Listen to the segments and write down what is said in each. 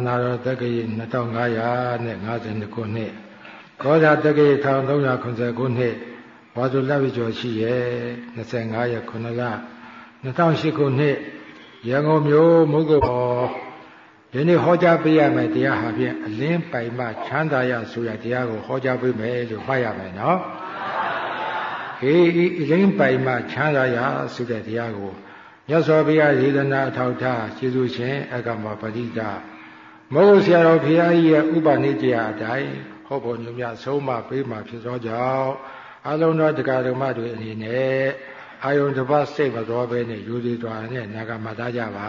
နာတော်တက္ကရာ2552ခုနှစ်ကောဇာတက္ကရာ1389ခုနှစ်ဝါဆိုလပြည့်ကျော်ရှိရဲ့25ရက်9လ2008ခုနှစ်ရန်ကုန်မြို့မုတ်ကုတ်ပေါ်ဒီနေ့ဟောကြားပေးရမယ်တရားဟာဖြင့်အလင်းပိုင်မှချမ်းသာရဆိုရတရားကိုဟောကြားပေးမယ်လို့မှတ်ရမယ်နော်အလင်းပိုင်မှချမ်းသာရဆိုတဲ့တရားကိုမြတ်စွာဘုရားဒေသနာအထောက်ထားကျေးဇူးရှင်အကမပတိတာမဟုတ်ဆရာတော်ဘုရားကြီးရဲ့ဥပနိဒေယအတိုင်းဟောဖို့ညွှန်ပြဆုံးမပေးမှဖြစ်သောကြောင့်အလုံးတော်တရားဓမ္မတွေအနေနဲ့အာယုန်တစ်ပါးစိတ်မတော်ဘဲနဲ့ယူသေးသွားနဲ့နာဂမသားကြပါ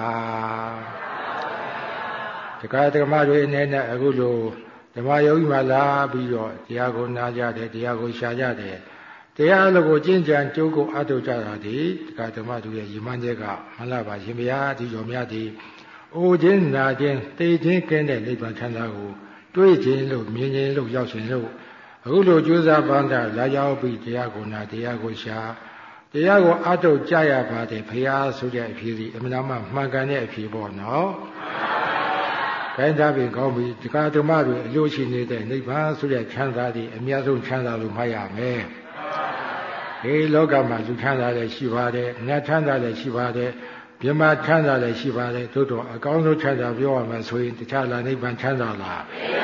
တရားဓမ္မတွေအနေနဲ့အခုလိုဓမ္မယုံကြီးမှလာပြီးတော့တရားကိုနားကြတယ်တရားကိုရှာကြတယ်တရားလိုကိုကျင့်ကြံကြိုးကိုအထောက်ကြတာဒီတရားဓမ္မတွေရဲ့ရည်မှန်းချက်ကမလားပါရှင်ဘုရားဒီတော်များဒီအိုခြင်းနာခြင်းသိခြင်းကင်းတဲ့နိဗ္ဗာန်ချမ်းသာကိုတွေးခြင်းလို့မြင်ခြင်းလို့ရောက်ခြင်းလို့အခုလိုကြိုးစားပန်းတာလာရောက်ပြီးတရားကိုနာတရားကိုရှာတရားကိုအထောက်ကြရပါတယ်ဘုရားဆိုတဲ့အဖြစ်ဒီအမှန်မှမှန်ကန်တဲ့အဖြစ်ပေါ့နော်ခိုင်းသားပြီးကောင်းပြီတရားဓမ္မတွေအလို့ရှိနေတဲ့နိဗ္ဗာန်ဆိုတဲ့ချမ်းသာဒီအများဆုံးချမ်းသာလို့မှတ်ရမယ်ဒီလောကမှာလူချမ်းသာလည်းရှိပါတယ်နတ်ချမ်းသာလည်းရှိပါတယ်မြမချမ်းသာလည်းရှိပါတယ်သို့တော့အကောင်းဆုံးချမ်းသာပြောရမယ်ဆိုရင်တခြားလားနိဗ္ဗာန်ချမ်းသာလား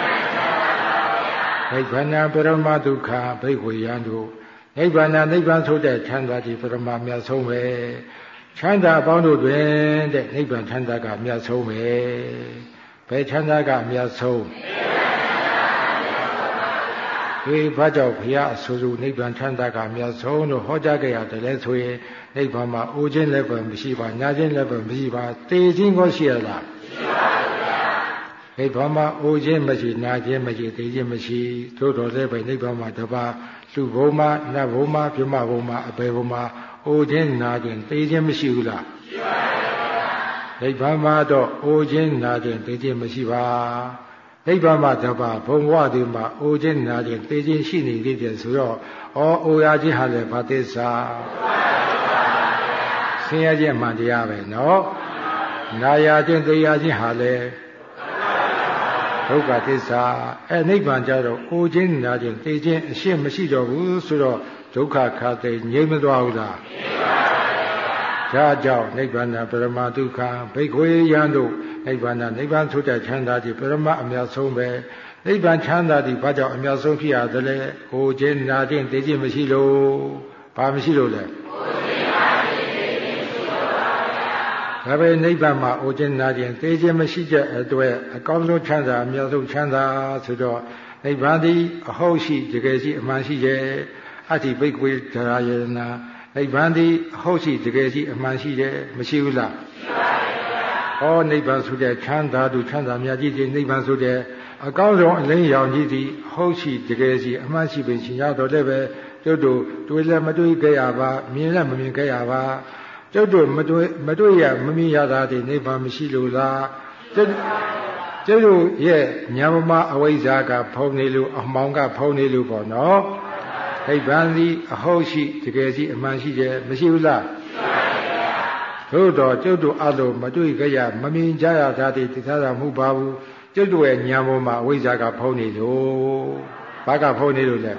နိဗ္ဗာန်ပရမဒုက္ခဘိက္ခွေယံတို့နိဗ္ဗာန်ဆိုတဲ့ချမ်းသာဒီပရမမြတ်ဆုံးပဲချမ်းသာအပေါင်းတို့တွင်တဲ့နိဗ္ဗာန်ချမ်းသာကမြတ်ဆုံးပဲဘယ်ချမ်းသာကမြတ်ဆုံးဒီဘာကြောင့်ဘုရားအဆိုစုနိဗ္ဗာန်ချမ်းသာကမြတ်ဆုံးလို့ဟောကြားကြရတယ်လဲဆိုရင်နိဗ္ဗာန်မှာအိုခြင်းလည်းပဲမရှိပါညာခြင်းလည်းပဲမရှိပါသိခြင်းကိုရှိရလားရှိပါဘူးဗျာနိဗ္ဗာန်မှာအိုခြင်းမရှိနာခြင်းမရှိသိခြင်းမရှိသို့တော်လည်းပဲနိဗ္ဗာန်မှာတပါးလူဘုံမှာနတ်ဘုံမှာပြမဘုံမှာအပေဘုံမှာအိုခြင်းနာခြင်းသိခြင်းမရှိဘူးလားရှိပါဘူးဗျာနိဗ္ဗာန်မှာတော့အိုခြင်းနာခြင်းသိခြင်းမရှိပါနိဗ္ဗာန်မှာတပါးဘုံဘဝဒီမှာအိုခြင်းနာခြင်းသိခြင်းရှိနေသေးတယ်ဆိုတော့အိုရခြင်းဟာလည်းဘာသစ္စာဆင်းရဲခြင်းမှန်တရားပဲနော်နာရခြင်းသိရခြင်းဟာလည်းဒုက္ခသစ္စာနိဗ္ဗာန်ကြတော့အိုခြင်းနာခြင်းသိခြင်းအရှင်းမရှိတော့ဘူးဆိုတော့ဒုက္ခခါသိငြိမ်းမသွားဘူးလားဒါကြောင့်နိဗ္ဗာန်ပရမဒုက္ခဘိက္ခွေယံတို့နိဗ္ဗာန်ဆိုတဲ့ချမ်းသာဒီပရမအမြတ်ဆုံးပဲနိဗ္ဗာန်ချမ်းသာဒီဘာကြောင့်အမြတ်ဆုံးဖြစ်ရသလဲကိုခြင်းနာခြင်းသိခြင်းမရှိလို့ဘာမရှိလို့လဲဒါပဲနိဗ္ဗာန်မှာအိုခြင်းနာခြင်းသိခြင်းမရှိတဲ့အတွက်အကောင်းဆုံးချမ်းသာအမြတ်ဆုံးချမ်းသာဆိုတော့နိဗ္ဗာန်သည်အဟုတ်ရှိတကယ်ရှိအမှန်ရှိရဲ့အတ္တိဘိက္ခွေဓရာယနာနိဗ္ဗာန်သည်အဟုတ်ရှိတကယ်ရှိအမှန်ရှိတယ်မရှိဘူးလားရှိပါဘူးနိဗ္ဗာန်ဆိုတဲ့ချမ်းသာသူချမ်းသာမြတ်ကြီးဒီနိဗ္ဗာန်ဆိုတဲ့အကောင်းဆုံးအလင်းရောင်ကြီးသည်အဟုတ်ရှိတကယ်ရှိအမှန်ရှိပင်ရှင်ရတော့လည်းပဲကျုပ်တို့တွေ့လည်းမတွေ့ခဲ့ရပါမြင်လည်းမမြင်ခဲ့ရပါကျုပ်တို့မတွေ့ရမမြင်ရတာဒီနိဗ္ဗာန်မရှိလို့လားကျုပ်တို့ရဲ့ဉာဏ်မအဝိဇ္ဇာကဖုံးနေလို့အမှောင်ကဖုံးနေလို့ပေါ့နော်နိဗ္ဗာန်သည်အဟုတ်ရှိတကယ်ရှိအမှန်ရှိတယ်မရှိဘူးလားသို့တော့ကျုပ်တို့အလိုမတွေ့ကြရမမြင်ကြရတာဒီတရားသာမဟုတ်ပါဘူးကျုပ်တို့ရဲ့ဉာဏ်ပေါ်မှာအဝိဇ္ဇာကဖုံးနေလို့ဘာကဖုံးနေလို့လဲ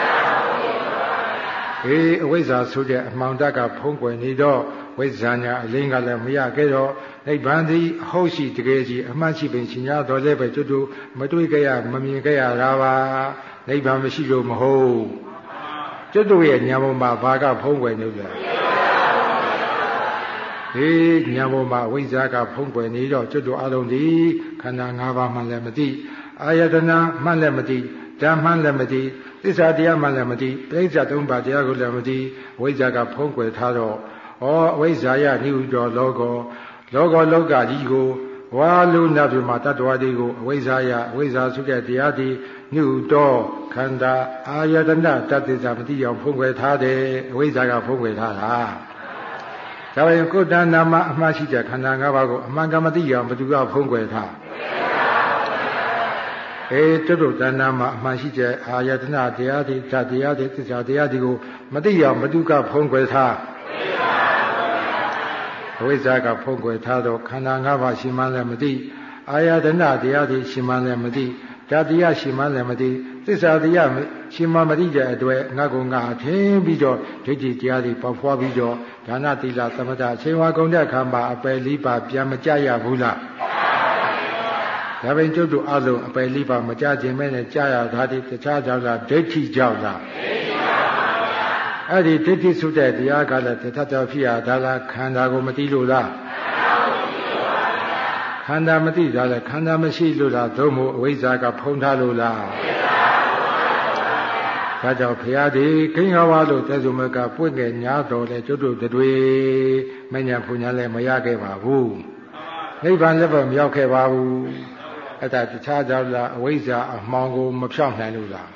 အဝိဇ္ဇာဆိုတဲ့အမှောင်တက်ကဖုံးကွယ်နေတော့ဝိဇ္ဇာညာအလင်းကလည်းမရခဲ့တော့နိဗ္ဗာန်သည်အဟုတ်ရှိတကယ်ရှိအမှန်ရှိပင်ရှင်ရတော်လည်းပဲကျုပ်တို့မတွေ့ကြရမမြင်ကြရတာပါနိဗ္ဗာန်မရှိလို့မဟုတ်ကျုပ်တို့ရဲ့ဉာဏ်ပေါ်မှာဘာကဖုံးကွယ်နေလဲဉာဏ်ပေါ်မှာဝိဇ္ဇာကဖုံးကွယ်နေတော့ကျွတ်တို့အလုံးဒီခန္ဓာ၅ပါးမှလည်းမသိအာယတနာမှလည်းမသိဓာတ်မှလည်းမသိသစ္စာတရားမှလည်းမသိပြိဿသုံးပါးတရားကိုလည်းမသိဝိဇ္ဇာကဖုံးကွယ်ထားတော့အဝိဇ္ဇာယနိဟုတော်လောကကြီးကိုဝါလူနာပြမှာတတ္တဝါတွေကိုအဝိဇ္ဇာယအဝိဇ္ဇာစုတဲ့တရားဒီနိဟုတော်ခန္ဓာအာယတနာတတ္တိစာမသိအောင်ဖုံးကွယ်ထားတယ်အဝိဇ္ဇာကဖုံးကွယ်ထားတာဒါပေမဲ့ကိုယ်တဏ္ဍာမှာအမှန်ရှိတဲ့ခန္ဓာ၅ပါးကိုအမှန်ကမသိအောင်ဘယ်သူကဖုံးကွယ်ထားတုတ်တဏ္ဍာမှာအမှန်ရှိတဲ့အာယတနာတရားတွေဓာတ်တရားတွေသစ္စာတရားတွေကိုမသိအောင်ဘယ်သူကဖုံးကွယ်ထားအဝိဇ္ဇာကဖုံးကွယ်ထားတော့ခန္ဓာ၅ပါးရှိမှလည်းမသိအာယတနာတရားတွေရှင်မှလည်းမသိဓာတ်တရားရှင်မှလည်းမသိသစ္စာတရားရှင်မှမသိတဲ့အတွက်ငါကငါထင်းပြီးတော့ဒိဋ္ဌိတရားတွေပေါက်ဖွားပြီးတော့ဒါနသီလသမထအချိန်ဝါကုန်တဲ့အခါမှာအပယ်လေးပါပြန်မကြရဘူးလားဒါပင်ကျုပ်တို့အလုံးအပယ်လေးပါမကြခြင်းမဲ့နဲ့ကြာရတာဒီတခြားကြောင့်လားဒိဋ္ဌိကြောင့်လားအဲ့ဒီဒိဋ္ဌိဆုတဲ့တရားကလည်းတထတော်ဖြစ်ရဒါလားခန္ဓာကိုမသိလို့လားခန္ဓာမသိတာလည်းခန္ဓာမရှိလို့လားသို့မဟုတ်အဝိဇ္ဇာကဖုံးထားလို့လားဒါကြောင့်ဘုရားဒီကိဉ္ဂဝါလို့တဲစုမကပွင့်ငယ်ညာတော်လဲကျွတ်တို့တွေမညာဖူညာလည်းမရခဲ့ပါဘူးနိဗ္ဗာန်လည်းမရောက်ခဲ့ပါဘူးအဲ့ဒါတခြားကြောင့်လားအဝိဇ္ဇာအမှောင်ကိုမဖြောင့်နိုင်လို့လား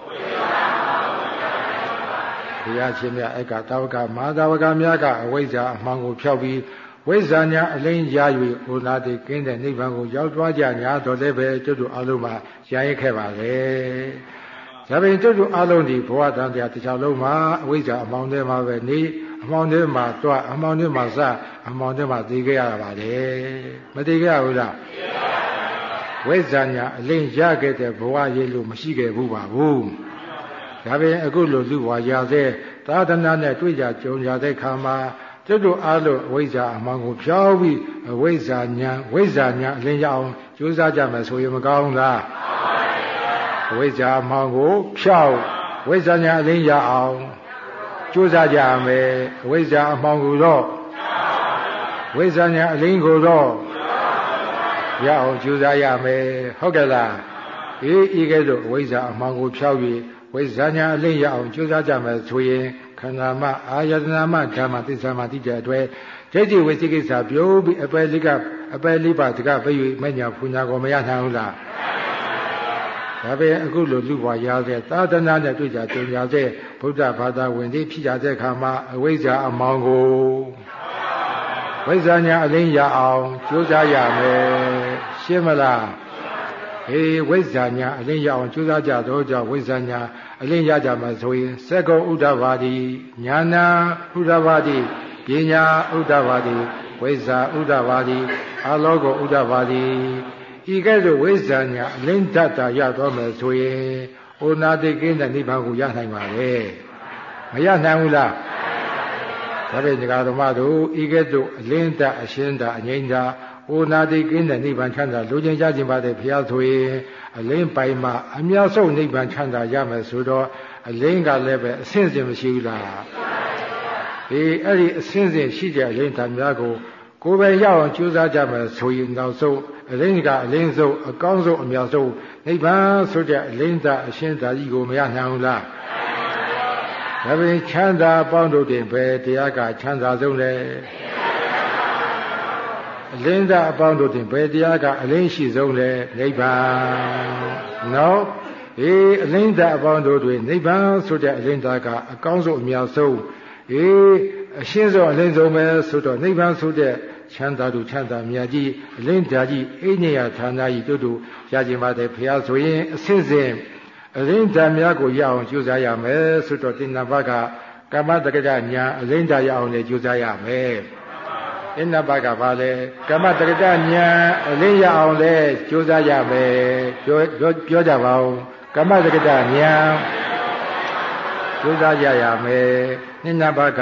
ဘုရားရှင်မြတ်ဧကတာဝကမဟာတာဝကများကအဝိဇ္ဇာအမှောင်ကိုဖြောက်ပြီးဝိဇ္ဇာညာအလင်းရ၍ဟိုလာတိကင်းတဲ့နိဗ္ဗာန်ကိုရောက်သွားကြညာတော်လည်းပဲကျွတ်တို့အလုံးမှာရရင်ခဲ့ပါလေဒါပင်ကျွတ်တို့အလုံးဒီဘဝတန်တရားတစ်ချောင်းလုံးမှာအဝိဇ္ဇာအမှောင်ထဲမှာပဲနေအမှောင်ထဲမှာတွားအမှောင်ထဲမှာစအမှောင်ထဲမှာသိခဲ့ရပါလေမသိခဲ့ရဘူးလားဝိဇ္ဇာညာအလင်းရခဲ့တဲ့ဘဝရေးလို့မရှိခဲ့ဘူးပါဘူးဒါပင်အခုလိုလူဘဝရတဲ့သာသနာနဲ့တွေ့ကြကြုံရတဲ့ခါမှာကျွတ်တို့အားလို့အဝိဇ္ဇာအမှောင်ကိုဖြောင်းပြီးအဝိဇ္ဇာညာအလင်းရအောင်ကြိုးစားကြမယ်ဆိုရင်မကောင်းလားအဝိဇ္ဇာအမှောင်ကိုဖြောင်းဝိဇ္ဇာညာအလင်းရအောင်ကြိုးစားကြမယ်အဝိဇ္ဇာအမှောင်ကိုတော့ဝိဇ္ဇာညာအလင်းကိုတော့ရအောင်ကြိုးစားရမယ်ဟုတ်ကဲ့လားဤကဲ့သို့အဝိဇ္ဇာအမှောင်ကိုဖြောင်းပြီးဝိဇ္ဇာညာအလင်းရအောင်ကြိုးစားကြမယ်ဆိုရင်ခန္ဓာမအာယတနာမဓမ္မသစ္စာမတိတဲ့အတွက်ဒိဋ္ဌိဝိသိကိစ္စပြုပြီးအပယ်လေးပါးတကပြည့်မညာဖူညာကိုမရနိုင်ဘူးလားဒါပဲအခုလိုလူဘဝရတဲ့သာသနာနဲ့တွေ့ကြကြုံရတဲ့ဗုဒ္ဓဘာသာဝင်တွေဖြစ်ကြတဲ့အခါမှာအဝိဇ္ဇာအမှောင်ကိုဝိဇ္ဇာညာအလင်းရအောင်ကြိုးစားရမယ်ရှင်းမလားဝိဇ္ဇာညာအလင်းရအောင်ကြိုးစားကြတော့ကြောင့်ဝိဇ္ဇာညာအလင်းရကြမှာဆိုရင်သက္ကုဥဒ္ဓဘာတိညာနာဥဒ္ဓဘာတိပညာဥဒ္ဓဘာတိဝိဇ္ဇာဥဒ္ဓဘာတိအာလောကဥဒ္ဓဘာတိဤကဲ့သို့ဝိဇ္ဇာညာအလင်းတတ်တာရတော့မယ်ဆိုရင်ဩနာတိကင်းတဲ့နိဗ္ဗာန်ကိုရနိုင်ပါလေမရနိုင်ဘူးလားဒါဖြင့်ဒီဃာတော်မတို့ဤကဲ့သို့အလင်းတတ်အရှင်းတတ်အငြိမ့်တတ်ဩနာတိကင်းတဲ့နိဗ္ဗာန်ချမ်းသာလိုချင်ကြခြင်းပါတဲ့ဘုရားဆိုရင်အလင်းပိုင်မှာအမြတ်ဆုံးနိဗ္ဗာန်ချမ်းသာရမယ်ဆိုတော့အလင်းကလည်းပဲအဆင့်စင်မရှိဘူးလားအဲ့ဒီအဆင့်စင်ရှိတဲ့အလင်းတန်များကိုယ်ပဲရအောင်ကြိုးစားကြမယ်ဆိုရင်နောက်ဆုံးအလင်းကအလင်းဆုံးအကောင်းဆုံးအမြတ်ဆုံးနိဗ္ဗာန်ဆိုတဲ့အလင်းတအရှင်းသာကြီးကိုမရနိုင်ဘူးလားဒါပေမဲ့ချမ်းသာပေါင်းတို့တင်ပဲတရားကချမ်းသာဆုံးလေအလင်းသာအပေါင်းတို့တင်ဘယ်တရားကအလင်းရှိဆုံးလဲနိဗ္ဗာန်နော်အလင်းသာအပေါင်းတို့တွင်နိဗ္ဗာန်ဆိုတဲ့အလင်းသာကအကောင်းဆုံးအများဆုံးအရှင်းဆုံးအလင်းဆုံးပဲဆိုတော့နိဗ္ဗာန်ဆိုတဲ့ချမ်းသာတို့ချမ်းသာမြတ်ကြီးအလင်းဓာကြီးအိဉ္ဇယဌာနကြီးတို့ရခြင်းပါတယ်ဘုရားဆိုရင်အစစ်စစ်အလင်းဓာများကိုရအောင်ကြိုးစားရမယ်ဆိုတော့တိဏ္ဍဘကကမ္မတက္ကဋညာအလင်းဓာရအောင်လည်းကြိုးစားရမယ်အနဘကပါလေကမ္မတက္ကဋညာအလင်းရအောင်လဲကြိုးစားရမယ်ပြောကြပါဦးကမ္မတက္ကဋညာကြိုးစားရမယ်နိနဘက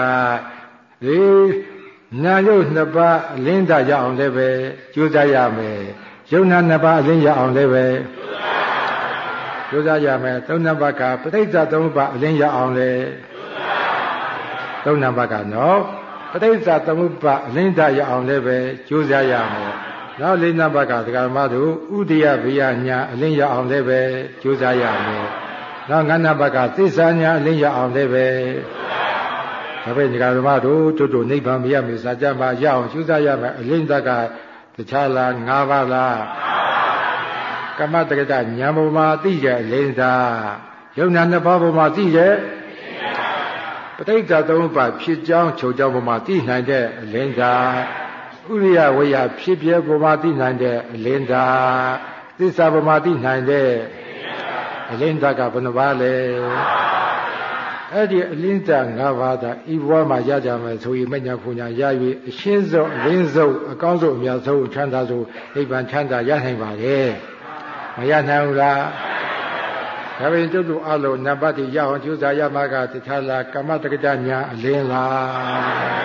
နာယုတ်နှစ်ပါးအလင်းသာရအောင်လည်းပဲကြိုးစားရမယ်ယုံနာနှစ်ပါးအလင်းရအောင်လည်းပဲကြိုးစားရမယ်သုံးနံပါတ်ကပဋိစ္စသုံးပါးအလင်းရအောင်လဲသုံးနံပါတ်ကနော်ပဋိစ္စသမုပ္ပါအလင်းသာရအောင်လည်းပဲကြိုးစားရမယ်နောက်လေးနံပါတ်ကဒကာမတို့ဥဒိယဘိယညာအလင်းရအောင်လည်းပဲကြိုးစားရမယ်နောက်ငါးနံပါတ်ကသစ္စာညာအလင်းရအောင်လည်းပဲဒါပဲဒကာမတို့နိဗ္ဗာန်မရမေစာကြမှာရအောင်ကြိုးစားရမယ်အလင်းသက်ကတခြားလား၅ပါးလားကမ္မတက္ကဋညာပေါ်မှာသိကြအလင်းသာယုံနာနှစ်ပါးပေါ်မှာသိကြပဋိစ္စသုံးပါးဖြစ်ကြောင်းချုပ်ကြောင်းပေါ်မှာသိနိုင်တဲ့အလင်းသာဥရိယဝေယဖြစ်ပြပေါ်မှာသိနိုင်တဲ့အလင်းသာသစ္စာပေါ်မှာသိနိုင်တဲ့အလင်းသာကဘယ်နှပါးလဲအဲ့ဒီအလင်းတ၅ပါးသာဤဘဝမှာရကြမယ်ဆိုရင်မညာပူညာရ၍အရှင်းဆုံးအလင်းဆုံးအကောင်းဆုံးအမြတ်ဆုံးချမ်းသာဆုံးနိဗ္ဗာန်ချမ်းသာရနိုင်ပါလေမရနိုင်ဘူးလားဒါပေမဲ့တို့အလုံးနံပါတ်ရအောင်ကျူးစာရမှာကတခြားလားကမ္မတက္ကဋညာအလင်းလား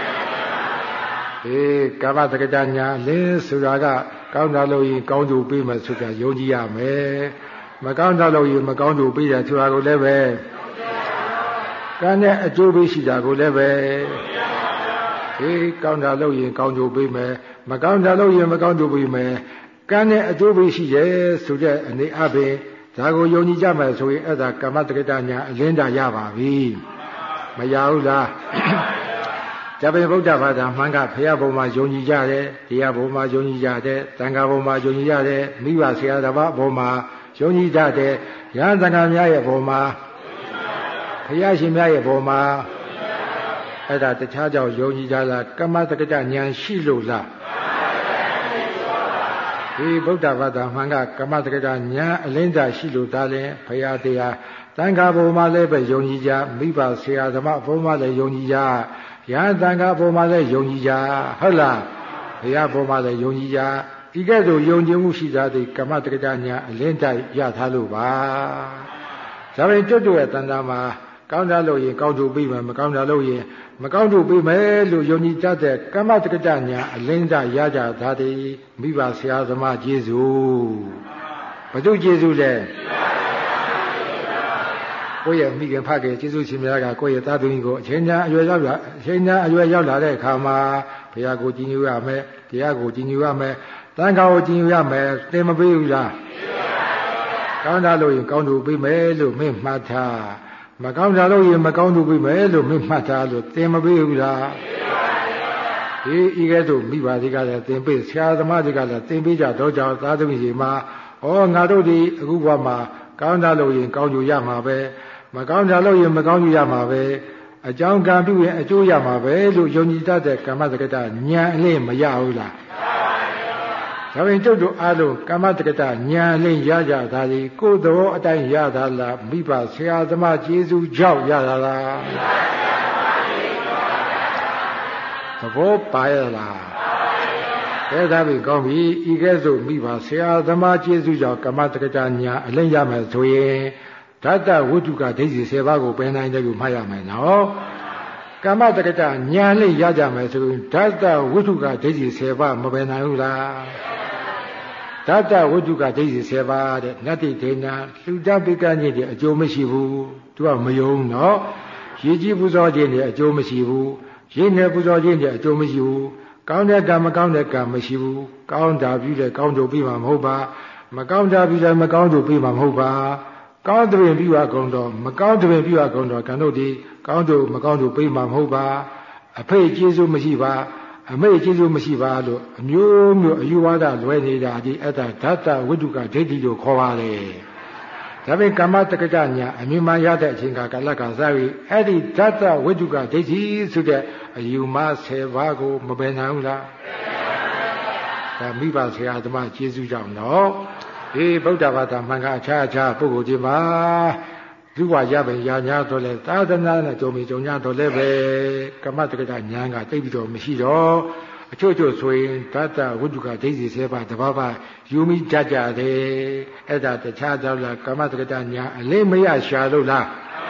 ကမ္မတက္ကဋညာအလင်းဆိုတာကကောင်းတာလို့ရင်ကောင်းသူပေးမယ်ဆိုတာယုံကြည်ရမယ်မကောင်းတာလို့ရင်မကောင်းသူပေးတယ်ဆိုတာကိုလည်းပဲကံနဲ့အကျိုးပေးရှိတာကိုလည်းပဲကောင်းတာလို့ရင်ကောင်းသူပေးမယ်မကောင်းတာလို့ရင်မကောင်းသူပေးမယ်ကံနဲ့အကျိုးပေးရှိတယ်ဆိုတဲ့အနေအချင်းဒါကိုယုံကြည်ကြမယ်ဆိုရင်အဲ့ဒါကမ္မတက္ကဋညာအလင်းတာရပါပြီမရဘူးလားဒါပေမဲ့ဗုဒ္ဓဘာသာမှန်ကဘုရားဘုံမှာယုံကြည်ကြတယ်တရားဘုံမှာယုံကြည်ကြတယ်သံဃာဘုံမှာယုံကြည်ကြတယ်မိဘဆရာတော်ဘုံမှာယုံကြည်ကြတယ်ရဟန်းသံဃာများရဲ့ဘုံမှာဘုရားရှင်များရဲ့ဘုံမှာအဲ့ဒါတခြားကြောင့်ယုံကြည်ကြလားကမ္မတက္ကဋဉာဏ်ရှိလို့လားဒီဗုဒ္ဓဘာသာမှန်ကကမ္မတက္ကဋဉာဏ်အလင်းသာရှိလို့ဒါလည်းဘုရားတရားသံဃာဘုံမှာလည်းပဲယုံကြည်ကြမိဘဆရာဓမ္မဘုံမှာလည်းယုံကြည်ကြရဟန်းသံဃာဘုံမှာလည်းယုံကြည်ကြဟုတ်လားဘုရားဘုံမှာလည်းယုံကြည်ကြဤကဲ့သို့ယုံကြည်မှုရှိတာဒီကမ္မတက္ကဋဉာဏ်အလင်းတိုက်ရထားလို့ပါဒါပေမဲ့တွတ်ရဲ့တဏ္ဍာမှာကောင်းတာလို့ရင်ကောင်းတူပြီးမယ်မကောင်းတာလို့ရင်မကောင်းတူပြီးမယ်လို့ယုံကြည်တတ်တဲ့ကမ္မတက္ကဋဉာဏ်အလင်းတိုက်ရကြတာဒီမိဘဆရာသမားကျေးဇူးဘုသူကျေးဇူးလဲကိုယ့်ရဲ့မိခင်ဖခင်ကျေးဇူးရှင်များကကိုယ့်ရဲ့သားသမီးကိုအချိန်ညာအရွယ်ရောက်လာတဲ့အခါမှာဘုရားကိုကြည်ညိုရမယ်တရားကိုကြည်ညိုရမယ်သံဃာကိုကြည်ညိုရမယ်သင်မပေးဘူးလားကောင်းတာလို့ရင်ကောင်းသူပေးမယ်လို့မင်းမှတ်ထားမကောင်းတာလို့ရင်မကောင်းသူပေးမယ်လို့မင်းမှတ်ထားလို့သင်မပေးဘူးလားဤကဲ့သို့မိဘတွေကလည်းသင်ပေးဆရာသမားတွေကလည်းသင်ပေးကြတော့ကြောင့်သားသမီးတွေမှာငါတို့ဒီအခုဘဝမှာကောင်းတာလို့ရင်ကောင်းကျိုးရမှာပဲမကောင်းတာလို့ရင်မကောင်းကျိုးရမှာပဲအကြောင်းကံပြုရင်အကျိုးရမှာပဲလို့ယုံကြည်တတ်တဲ့ကမ္မတက္ကဋဉာဏ်အလင်းမရဘူးလားဒါပေမဲ့ကျုပ်တို့အားလုံးကမ္မတက္ကဋဉာဏ်အလင်းရကြတာဒီကိုယ်တော်အတိုင်းရတာလားမိဘဆရာသမားကျေးဇူးကြောင့်ရတာလားသဘောပါရလားဒါပဲကောင်းပြီဤကဲ့သို့မိဘဆရာသမားကျေးဇူးကြောင့်ကမ္မတက္ကဋဉာဏ်အလင်းရမယ်ဆိုရင်ဓာတဝိတုကဒိဋ္ဌိ10ပါးကိုပယ်နိုင်တယ်လို့မှတ်ရမယ်နော်ကမ္မတက္ကဋဉာဏ်လေးရကြမယ်ဆိုရင်ဓာတဝိတုကဒိဋ္ဌိ10ပါးမပယ်နိုင်ဘူးလားဓာတဝိတုကဒိဋ္ဌိ10ပါးတဲ့နတ္တိဒေနာလူတပိကညိတဲ့အကျိုးမရှိဘူးသူကမယုံနော်ရေကြီးပူဇော်ခြင်းနဲ့အကျိုးမရှိဘူးရေနဲ့ပူဇော်ခြင်းနဲ့အကျိုးမရှိဘူးကောင်းတဲ့ကံမကောင်းတဲ့ကံမရှိဘူးကောင်းတာပြုတဲ့ကောင်းတို့ပြီးမှမဟုတ်ပါမကောင်းတာပြုတဲ့မကောင်းတို့ပြီးမှမဟုတ်ပါကောင်းတဲ့ပြုရကုန်တော့မကောင်းတဲ့ပြုရကုန်တော့ကံတို့ဒီကောင်းတို့မကောင်းတို့ပြီးမှမဟုတ်ပါအဖေကျေးဇူးမရှိပါအမေကျေးဇူးမရှိပါလို့အမျိုးမျိုးအယူဝါဒလွဲနေတာဒီအတ္တဓာတဝိတုကဒိဋ္ဌိလို့ခေါ်ပါလေဒါပေမဲ့ကမ္မတက္ကဋဉာဏ်အမြင်မှရတဲ့အချိန်ကလကစားပြီးအဲ့ဒီဓာတဝိတုကဒိဋ္ဌိဆိုတဲ့အယူမ10ပါးကိုမပယ်နိုင်ဘူးလားဒါမိဘဆရာသမားကျေးဇူးကြောင့်နော်ဒီဗုဒ္ဓဘာသာမှန်ကအခြားပုဂ္ဂိုလ်တွေမှာသူကရပင်ရညာတော့လဲသာသနာနဲ့ကြုံကြုံညာတော့လဲပဲကမ္မတက္ကဋဉာဏ်ကတိတ်ပြီးတော့မရှိတော့အချို့ဆိုရင်ဓာတဝိတုကဒိဋ္ဌိ10ပါးတပါးပါယူမိတတ်ကြတယ်အဲ့ဒါတခြားတော့လားကမ္မတက္ကဋဉာဏ်အလင်းမရရှာလို့လား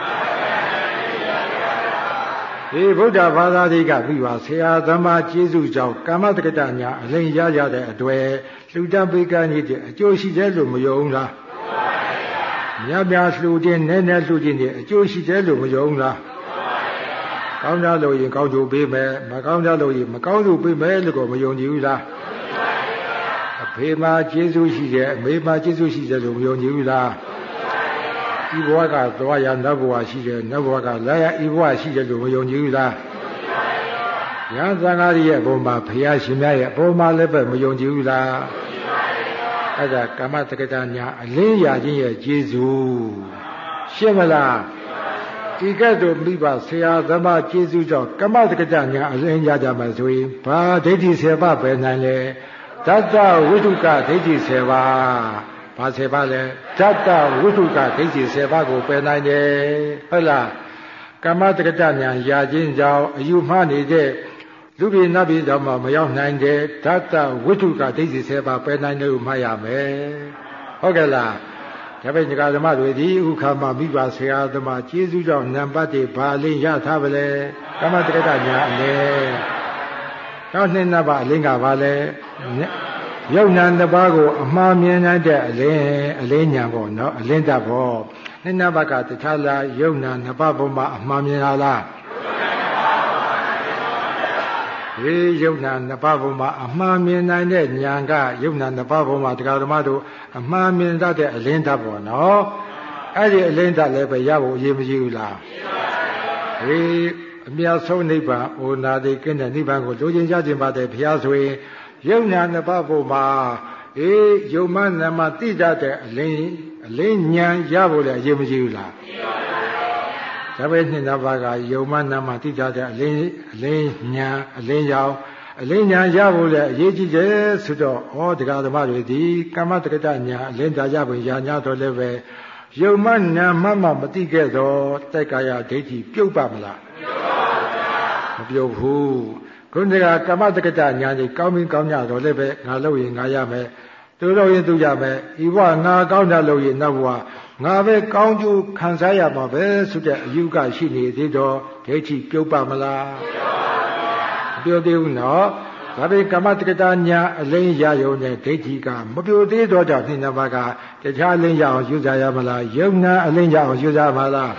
ဒီဗုဒ္ဓဘာသာတွေကပြီးပါဆရာသမားကျေးဇူးကြောင့်ကမ္မတက္ကဋဉာဏ်အလင်းရရတဲ့အတွက်လူတပိကညိတဲ့အကျိုးရှိတယ်လို့မယုံလားများလှူခြင်းနည်းနည်းလှူခြင်းနဲ့အကျိုးရှိတယ်လို့မယုံလားကောင်းတာလို့ရင်ကောင်းကျိုးပေးမယ်မကောင်းတာလို့ရင်မကောင်းကျိုးပေးမယ်လို့ကိုမယုံကြည်ဘူးလားအဖေမှာကျေးဇူးရှိတယ်အမေမှာကျေးဇူးရှိတယ်လို့မယုံကြည်ဘူးလားဒီဘဝကသွားရနောက်ဘဝရှိတယ်နောက်ဘဝကလာရဤဘဝရှိတယ်လို့မယုံကြည်ဘူးလားရဟန်းသံဃာရဲ့ဘုံမှာဘုရားရှင်များရဲ့ဘုံမှာလည်းပဲမယုံကြည်ဘူးလားအဲ့ဒါကမ္မတက္ကဋဉာဏ်အလင်းရခြင်းရဲ့ကျေးဇူးရှင်းမလားဒီကဲ့သို့မိဘဆရာသမားကျေးဇူးကြောင့်ကမ္မတက္ကဋဉာဏ်အလင်းရကြမှာဆိုရင်ဘာဒိဋ္ဌိ10ပါးပဲနိုင်လဲဓာတဝိတုကဒိဋ္ဌိ10ပါးဘာ10ပါးလဲဓာတဝိတုကဒိဋ္ဌိ10ပါးကိုပယ်နိုင်တယ်ဟုတ်လားကမ္မတက္ကတဉာဏ်ရာခြင်းကြောင့်အယူမှားနေတဲ့လူပြည်နတ်ပြည်တော်မှာမရောက်နိုင်တဲ့ဓာတဝိတုကဒိဋ္ဌိ7ပါးပယ်နိုင်တယ်လို့မှတ်ရမယ်ဟုတ်ကဲ့လားဒါပေမဲ့ဓမ္မတွေဒီဥခါမှာမိဘဆရာသမားကျေးဇူးကြောင့်နံပါတ်တွေဘာလင်းရထားပါလဲကမ္မတက္ကတဉာဏ်အလဲနောက်နှစ်နံပါတ်အလင်းကဘာလဲယုံနာတစ်ပါးကိုအမှားမြင်နိုင်တဲ့အလင်းညာပေါ့နော်အလင်းတတ်ပေါ့နှစ်နံပါတ်ကတခြားလားယုံနာနှစ်ပါးပေါ်မှာအမှားမြင်လားဒီယုံနာနှစ်ပါးပေါ်မှာအမှားမြင်နိုင်တဲ့ဉာဏ်ကယုံနာနှစ်ပါးပေါ်မှာတရားဓမ္မတို့အမှားမြင်တတ်တဲ့အလင်းတတ်ပေါ့နော်အဲ့ဒီအလင်းတတ်လည်းပဲရဖို့အရေးမကြီးဘူးလားဒီအမြတ်ဆုံးနိဗ္ဗာန်ဩနာတိကင်းတဲ့နိဗ္ဗာန်ကိုလိုချင်ကြခြင်းပါတဲ့ဘုရားဆိုရင်ယုံနာနှစ်ပါးပေါ်မှာယုံမနာမတိတတ်တဲ့အလင်းဉာဏ်ရဖို့လည်းအရေးမကြီးဘူးလားဒါပဲနှစ်နံပါတ်ကယုံမနာမတိတတ်တဲ့အလင်းဉာဏ်အလင်းကြောင့်အလင်းဉာဏ်ရဖို့လည်းအရေးကြီးတယ်ဆိုတော့ဩတရားဓမ္မတွေဒီကမ္မတက္ကတဉာဏ်အလင်းသာရဖို့ညာညာတော့လည်းပဲယုံမနာမမတိခဲ့တော့တက်ကာယဒိဋ္ဌိပြုတ်ပါမလားမပြုတ်ဘူးခုနကကမ္မတက္ကတဉာဏ်ကြီးကောင်းပြီးကောင်းကြတော့လည်းပဲငါလုပ်ရင်ငါရမယ်သူလုပ်ရင်သူရမယ်ဤဘဝငါကောင်းတာလုပ်ရင်နောက်ဘဝငါပဲကောင်းကျိုးခံစားရမှာပဲဆိုတဲ့အယူကရှိနေသေးတော့ဒိဋ္ဌိပြုတ်ပါမလားမပြုတ်သေးဘူးနော်ဒါပေကမ္မတက္ကတဉာဏ်အလင်းရရုံနဲ့ဒိဋ္ဌိကမပြုတ်သေးတော့ကြောင့်နှစ်နံပါတ်ကတခြားအလင်းရအောင်ယူစားရမလားယုံနာအလင်းရအောင်ယူစားမလား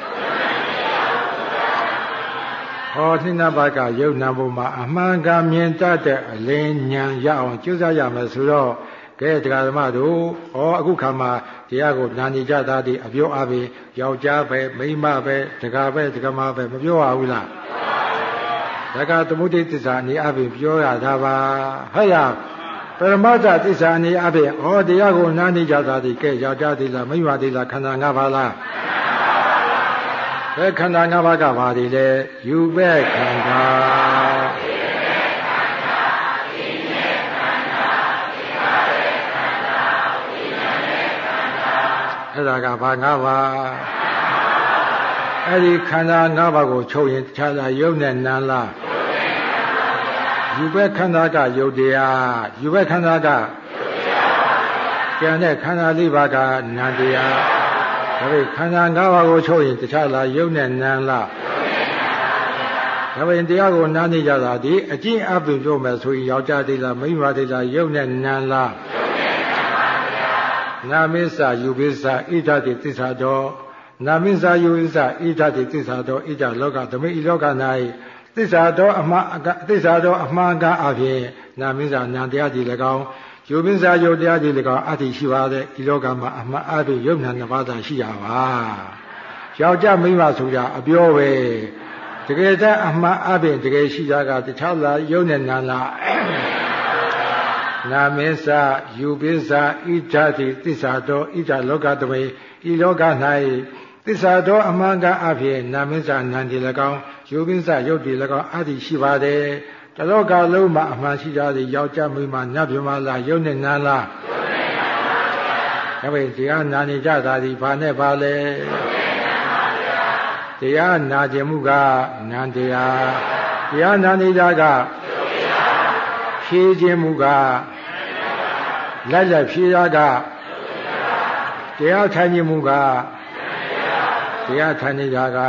ဟောနှစ်နံပါတ်ကယုံနာဘုံမှာအမှန်ကမြင်တတ်တဲ့အလင်းဉာဏ်ရအောင်ကြိုးစားရမယ်ဆိုတော့ကဲတရားဓမ္မတို့အခုခါမှာတရားကိုနာနေကြတာဒီအပြောအပြင်ယောက်ျားပဲမိန်းမပဲဒကာပဲဒကမပဲမပြောရဘူးလားဒါကသမုဒိသစ္စာအနေအပြင်ပြောရတာပါဟုတ်ရပရမတ္ထသစ္စာအနေအပြင်တရားကိုနာနေကြတာဒီကဲယောက်ျားသေးလားမိန်းမသေးလားခန္ဓာ၅ပါးလားဘယ်ခန္ဓာ၅ပါးကဘာတွေလဲယူပဲခန္ဓာအဲ့ဒါကဘာ၅ပါးအဲ့ဒီခန္ဓာ၅ပါးကိုချုပ်ရင်တခြားလားယုတ်နဲ့နာလားယူပဲခန္ဓာကယုတ်တရားယူပဲခန္ဓာကကျန်တဲ့ခန္ဓာ၄ပါးကနာတရားဒါပေခန္ဓာ၅ပါးကိုချုပ်ရင်တခြားလားယုတ်နဲ့နာလားဒါပေတရားကိုနားနေကြတာဒီအကျင့်အပြုပြောမယ်ဆိုရင်ယောက်ျားသေးလားမိန်းမသေးလားယုတ်နဲ့နာလားနာမစ္ဆာယူပိစ္ဆာဣဒတိသစ္စာတော်နာမစ္ဆာယူပိစ္ဆာဣဒတိသစ္စာတော်ဣဒလောကသမိဤလောက၌သစ္စာတော်အမှန်အဖြစ်နာမစ္ဆာနာတရားကြီး၎င်းယူပိစ္ဆာယုတ်တရားကြီး၎င်းအတ္တိရှိပါတဲ့ဤလောကမှာအမှန်အဖြစ်ယုတ်နာနှစ်ပါးသာရှိရပါယောက်ျားမိန်းမဆိုကြအပြောပဲတကယ်တမ်းအမှန်အဖြစ်တကယ်ရှိတာကတခြားလားယုတ်နဲ့နာလားနာမစ္ဆာယူပိစ္ဆာဣဒတိသစ္စာတော်ဣဒလောကသမိဤလောက၌သစ္စာတော်အမှန်ကအဖြစ်နာမစ္ဆာနံဒီ၎င်းယူပိစ္ဆာယုတ်ဒီ၎င်းအတ္တိရှိပါတယ်တလောကလုံးမှာအမှန်ရှိကြသည်ယောက်ျားမိန်းမနတ်ပြမလားယုတ်နဲ့နာလားဒါပေမဲ့တရားနာနေကြတာဒီဘာနဲ့ဘာလဲတရားနာခြင်းမှုကနံတရားနာနေတာကဖြေခြင်းမူကလက်ဖြေရကတရားထိုင်ခြင်းမူကတရားထိုင်နေတာက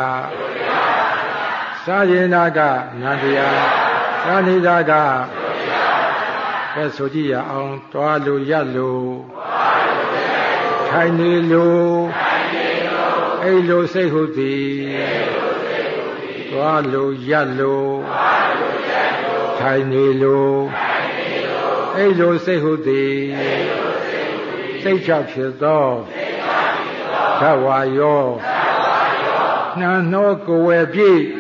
စားရင်နာကနန္တရားစားနေတာကကဲဆိုကြည့်ရအောင်တွားလို့ရက်လို့ထိုင်နေလို့အိတ်လို့စိတ်ဟုတ်သည်တွားလို့ရက်လို့ထိုင်နေလို့အိတ်လိုစိတ်ဟုတ်သည်စိတ်ချဖြစ်သောဓဝါယောနှံနှောကိုယ်ဝယ်ပြည့်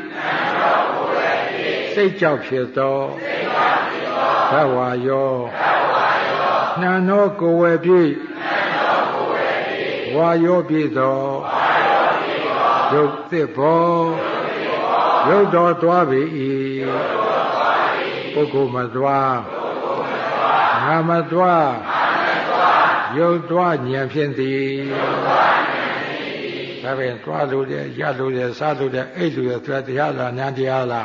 စိတ်ကြောက်ဖြစ်သောဓဝါယောနှံနှောကိုယ်ဝယ်ပြည့်ဝါယောပြည့်သောရုပ်သစ်ဘောရုပ်တော်သွားပေ၏ပုဂ္ဂိုလ်မသွားငါမသွားရုပ်သွားဉာဏ်ဖြင့်သည်ဒါပဲတွားလို့တဲ့ရလို့တဲ့စားလို့တဲ့အိတ်လို့တဲ့တရားလားဉာဏ်တရားလား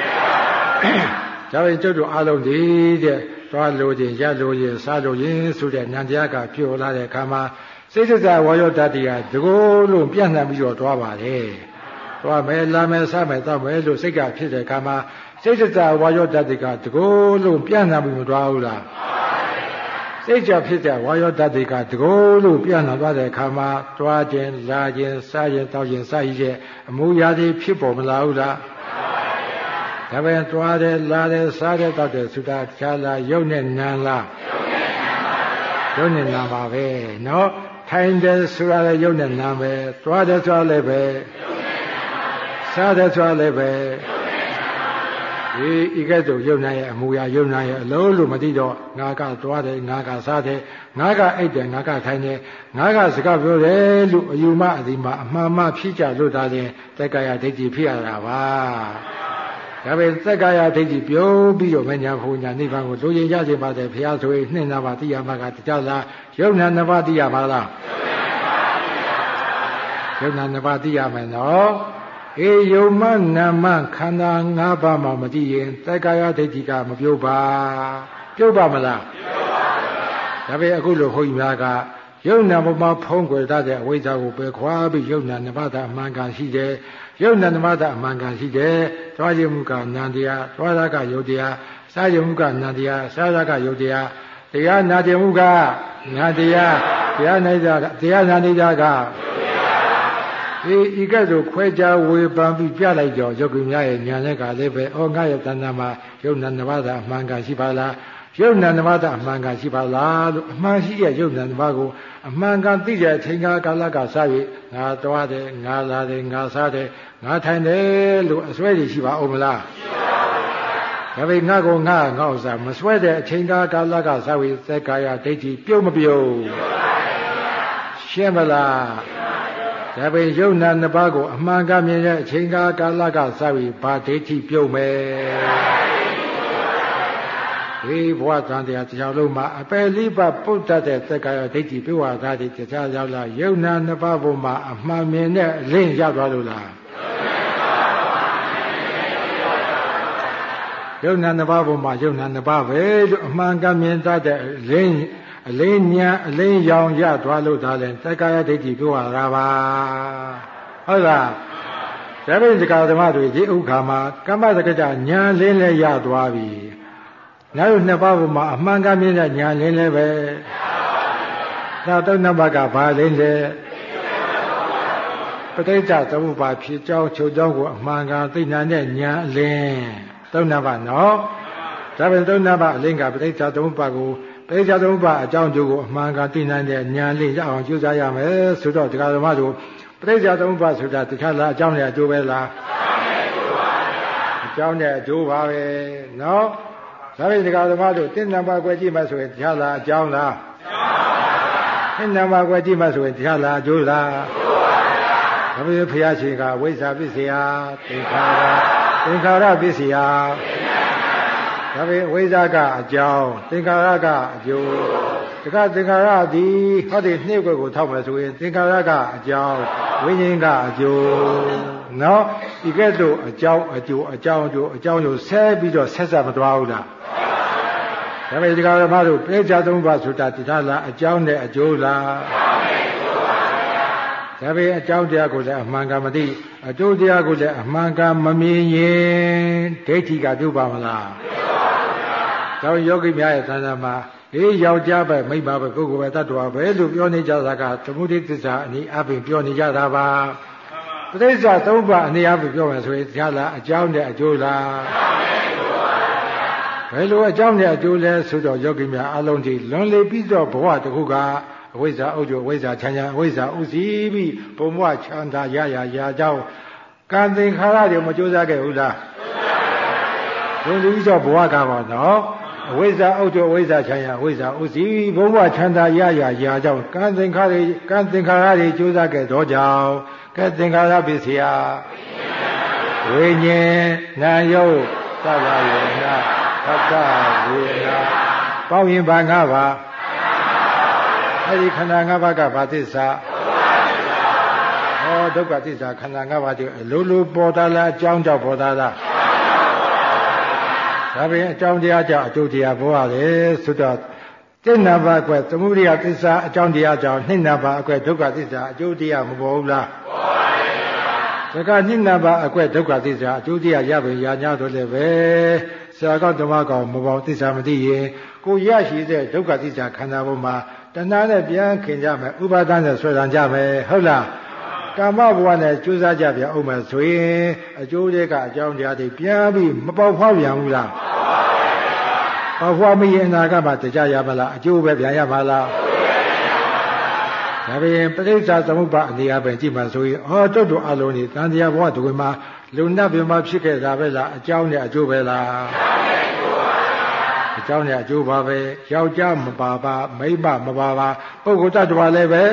ဒါပဲကျုပ်တို့အားလုံးဒီတဲ့တွားလို့ခြင်းရလို့ခြင်းစားလို့ခြင်းဆိုတဲ့ဉာဏ်တရားကပြောလာတဲ့အခါမှာစိတ်စဝါယောတတ္တိကဒီကိုယ်လုံးပြန့်နှံ့ပြီးတော့တွားပါလေတွားမယ်လာမယ်စားမယ်တောက်မယ်လို့စိတ်ကဖြစ်တဲ့အခါမှာစိတ်စဝါယောတတ္တိကဒီကိုယ်လုံးပြန့်နှံ့ပြီးမတွားဘူးလားစိတ်ကြဖြစ်တဲ့ဝါယောတတ္တိကဒီကိုယ်လုံးပြန့်နှံ့သွားတဲ့အခါမှာတွားခြင်းလာခြင်းစားခြင်းတောက်ခြင်းစားရည်အမှုရာသည်ဖြစ်ပေါ်မလာဘူးလားဒါပဲတွားတယ်လာတယ်စားတယ်တောက်တယ်ဆိုတာခြားလားယုတ်နဲ့နာလားယုတ်နဲ့နာပါပဲနော်ထိုင်တယ်ဆိုတာလည်းယုတ်နဲ့နာပဲတွားတယ်ဆိုတာလည်းပဲစားတယ်ဆိုတာလည်းပဲဒီကဲ့သို့ယုတ်နိုင်ရဲ့အမူအရာယုတ်နိုင်ရဲ့အလုံးလို့မသိတော့ငါကတွားတယ်ငါကစားတယ်ငါကအိတ်တယ်ငါကထိုင်တယ်ငါကစကားပြောတယ်လို့အယူမအဒီမှာအမှန်မှဖြစ်ကြလို့ဒါရင်တက္ကရာဒိဋ္ဌိဖြစ်ရတာပါဒါပဲသက္ကာယဒိဋ္ဌိပြုံးပြီးတော့မညာဘုံညာနိဗ္ဗာန်ကိုလိုချင်ရစေပါတယ်ဘုရားဆိုရင်နှင်းနာပါတိယမကတရားလားယုံနာနှစ်ပါးတိယပါလားယုံနာနှစ်ပါးတိယမယ်နော်အေယုံမနာမခန္ဓာ၅ပါးမှမသိရင်သက္ကာယဒိဋ္ဌိကမပြုတ်ပါပြုတ်ပါမလားပြုတ်ပါဘူးဒါပဲအခုလိုဘုန်းကြီးများကယုံနာဘုံမှာဖုံးကွယ်တတ်တဲ့အဝိဇ္ဇာကိုပယ်ခွာပြီးယုံနာနှစ်ပါးသာအမှန်ကန်ရှိတယ်ယုံနာနှစ်ပါးသာအမှန်ကန်ရှိတယ်တွားခြင်းမူကနန္တရားတွားတာကယုတ်တရားစားခြင်းမူကနန္တရားစားတာကယုတ်တရားတရားနာခြင်းမူကနန္တရားတရားနိုင်တာတရားနာနေတာကဤကဲ့သို့ခွဲခြားဝေဖန်ပြီးပြလိုက်ကြောယောဂီများရဲ့ဉာဏ်နဲ့ကလည်းပဲဩငါရဲ့တဏ္ဍာမှာယုံနာနှစ်ပါးသာအမှန်ကန်ရှိပါလားယုံနာနှစ်ပါးသာအမှန်ကန်ရှိပါလားလို့အမှန်ရှိတဲ့ယုံနာနှစ်ပါးကိုအမှန်ကန်သိတဲ့အချိန်ကာလကစ၍ငါသွားတယ်ငါလာတယ်ငါစားတယ်ငါထိုင်တယ်လို့အစွဲရှိပါဦးမလားရှိပါဘူးဒါပေမဲ့ငါကငါဥစ္စာမစွဲတဲ့အချိန်ကာလကစ၍သက္ကာယဒိဋ္ဌိပြုတ်မပြုတ်ရှင်းမလားဒါပေယုံနာနှစ်ပါးကိုအမှန်ကမြင်တဲ့အချိန်ကာလကစ၍ဘာဒိဋ္ဌိပြုတ်မယ်ဒီဘဝသံတရားတရားလုံးမှာအပယ်လေးပါပုဒ်တတ်တဲ့သက္ကာယဒိဋ္ဌိပြဝါဒတိတရားရောက်လာယုံနာနှစ်ပါးပေါ်မှာအမှန်မြင်တဲ့အလင်းရောက်သွားလို့လားယုံနာနှစ်ပါးပေါ်မှာယုံနာနှစ်ပါးပဲလို့အမှန်ကမြင်တတ်တဲ့အလင်းညာအလင်းရောင်ရသွားလို့ဒါလည်းသက္ကာယဒိဋ္ဌိပြဝါဒပါဟုတ်လားဒါပေမဲ့ဒီကာဓမ္မတွေဒီဥက္ခာမှာကမ္မစကကြညာလင်းလည်းရသွားပြီငါတို့နှစ်ပါးပေါ်မှာအမှန်ကမြင်တဲ့ညာလင်းလည်းပဲသာတုံးနှစ်ပါးကဘာလင်းလဲပဋိစ္စသမုပ္ပါဖြစ်ကြောင်းချုပ်ကြောင်းကိုအမှန်ကသိနိုင်တဲ့ညာအလင်းတုံးနှစ်ပါးနော်ဒါပေမဲ့တုံးနှစ်ပါးအလင်းကပဋိစ္စသမုပ္ပါကိုပဋိစ္စသမုပ္ပါအကြောင်းကျိုးကိုအမှန်ကသိနိုင်တဲ့ညာလင်းရအောင်ကြိုးစားရမယ်ဆိုတော့ဒီကာဓမ္မတို့ပဋိစ္စသမုပ္ပါဆိုတာတခြားလားအကြောင်းနဲ့အကျိုးပဲလားအကြောင်းနဲ့အကျိုးပါပဲနော်ဒါပေမဲ့ဒီကာဓမ္မတို့တင်းနံပါတ်ကွယ်ကြည့်မှဆိုရင်တရားလားအကြောင်းလားတင်းနံပါတ်ကွယ်ကြည့်မှဆိုရင်တရားလားအကျိုးလားဒါပေမဲ့ဘုရားရှင်ကဝိဇ္ဇာပစ္စယသင်္ခါရပစ္စယဒါပေမဲ့ဝိဇ္ဇာကအကြောင်းသင်္ခါရကအကျိုးတခါသင်္ခါရသည်ဟောဒီနှိမ့်ွက်ကိုထောက်မယ်ဆိုရင်သင်္ခါရကအကြောင်းဝိညာဉ်ကအကျိုးနော်ဒီကဲ့သို့အကြောင်းအကျိုးအကြောင်းကိုဆဲပြီးတော့ဆက်ဆက်မသွားဘူးလားဒါပေမဲ့ဒီကရမတို့ပြိဿသုံးပါးဆိုတာတရားလားအကြောင်းနဲ့အကျိုးလားဒါပေမဲ့အကြောင်းတရားကိုလည်းအမှန်ကမသိအကျိုးတရားကိုလည်းအမှန်ကမမြင်ရင်ဒိဋ္ဌိကပြုတ်ပါမလားပြုတ်ပါဘူးဒါယောဂီများရဲ့သံဃာမှာယောက်ျားပဲမိန်းမပဲကိုယ်ကိုယ်ပဲတ attva ပဲလို့ပြောနေကြတာကသမုဒိသစ္စာအနည်းအပြင်ပြောနေကြတာပါပဋိစ္စသုံးပါးအနည်းအပြင်ပြောမယ်ဆိုရင်တရားလားအကြောင်းနဲ့အကျိုးလားဘယ်လိုအကြောင်းနဲ့အကျိုးလဲဆိုတော့ယောဂီများအလုံးကြီးလွန်လေပြီးတော့ဘဝတစ်ခုကအဝိဇ္ဇာဥဒ္ဓဝိဇ္ဇာချမ်းသာအဝိဇ္ဇာဥစည်းပြီးဘုံဘဝချမ်းသာရကြောင်းကံသင်္ခါရတွေမကြိုးစားခဲ့ဘူးလားလွန်လေပြီးတော့ဘဝကပါနော်အဝိဇ္ဇာဥဒ္ဓဝိဇ္ဇာချမ်းသာအဝိဇ္ဇာဥစည်းဘုံဘဝချမ်းသာရကြောင်းကံသင်္ခါရတွေကြိုးစားခဲ့တော့ကြောင်းကဲသင်္ခါရပစ္စယဝိညာဉ်နာယုတ်သဗ္ဗယေနသတ္တဝေဒနာပေါင်းရင်ဘာ၅ပါးအဲဒီခန္ဓာ၅ပါးကဘာသစ္စာဒုက္ခသစ္စာခန္ဓာ၅ပါးတည်းလိုလိုပေါ်တာလားအကြောင်းကြောင့်ပေါ်တာလားဒါပေမဲ့အကြောင်းတရားကြောင့်အကျိုးတရားပေါ်ရတယ်ဆိုတော့တိဏ္ဍဘာအကွက်သမုဒိယသစ္စာအကြောင်းတရားကြောင့်နှိမ့်နာဘာအကွက်ဒုက္ခသစ္စာအကျိုးတရားမပေါ်ဘူးလားပေါ်ပါတယ်ဗျာဒါကနှိမ့်နာဘာအကွက်ဒုက္ခသစ္စာအကျိုးတရားရပဲရာညာတော့လည်းပဲဆရာကောက်ဓမ္မကောင်မပေါ်သစ္စာမသိရင်ကိုရရှိတဲ့ဒုက္ခသစ္စာခန္ဓာပေါ်မှာတဏှာနဲ့ပြန်ခင်ကြမယ်ဥပါဒနဲ့ဆွဲထန်ကြမယ်ဟုတ်လားကာမဘဝနဲ့ကြိုးစားကြပြန်အောင်မယ်ဆိုရင်အကျိုးတွေကအကြောင်းတရားတွေပြန်ပြီးမပေါက်ဖွားပြန်ဘူးလားပေါက်ဖွားမရင်အနာကမှတရားရမလားအကျိုးပဲပြန်ရမှာလားဒါပြင်ပဋိစ္စသမုပ္ပါအနေအချင်းကြည့်မှဆိုရင်တုတ်တူအလုံးนี่တန်တရားဘဝတကွေမှာလူနတ်ပြမဖြစ်ခဲ့တာပဲလားအကြောင်းနဲ့အကျိုးပဲလားအကြောင်းနဲ့အကျိုးပါပဲယောက်ျားမပါပါမိန်းမမပါပါပုဂ္ဂိုလ်တ attva လည်းပဲ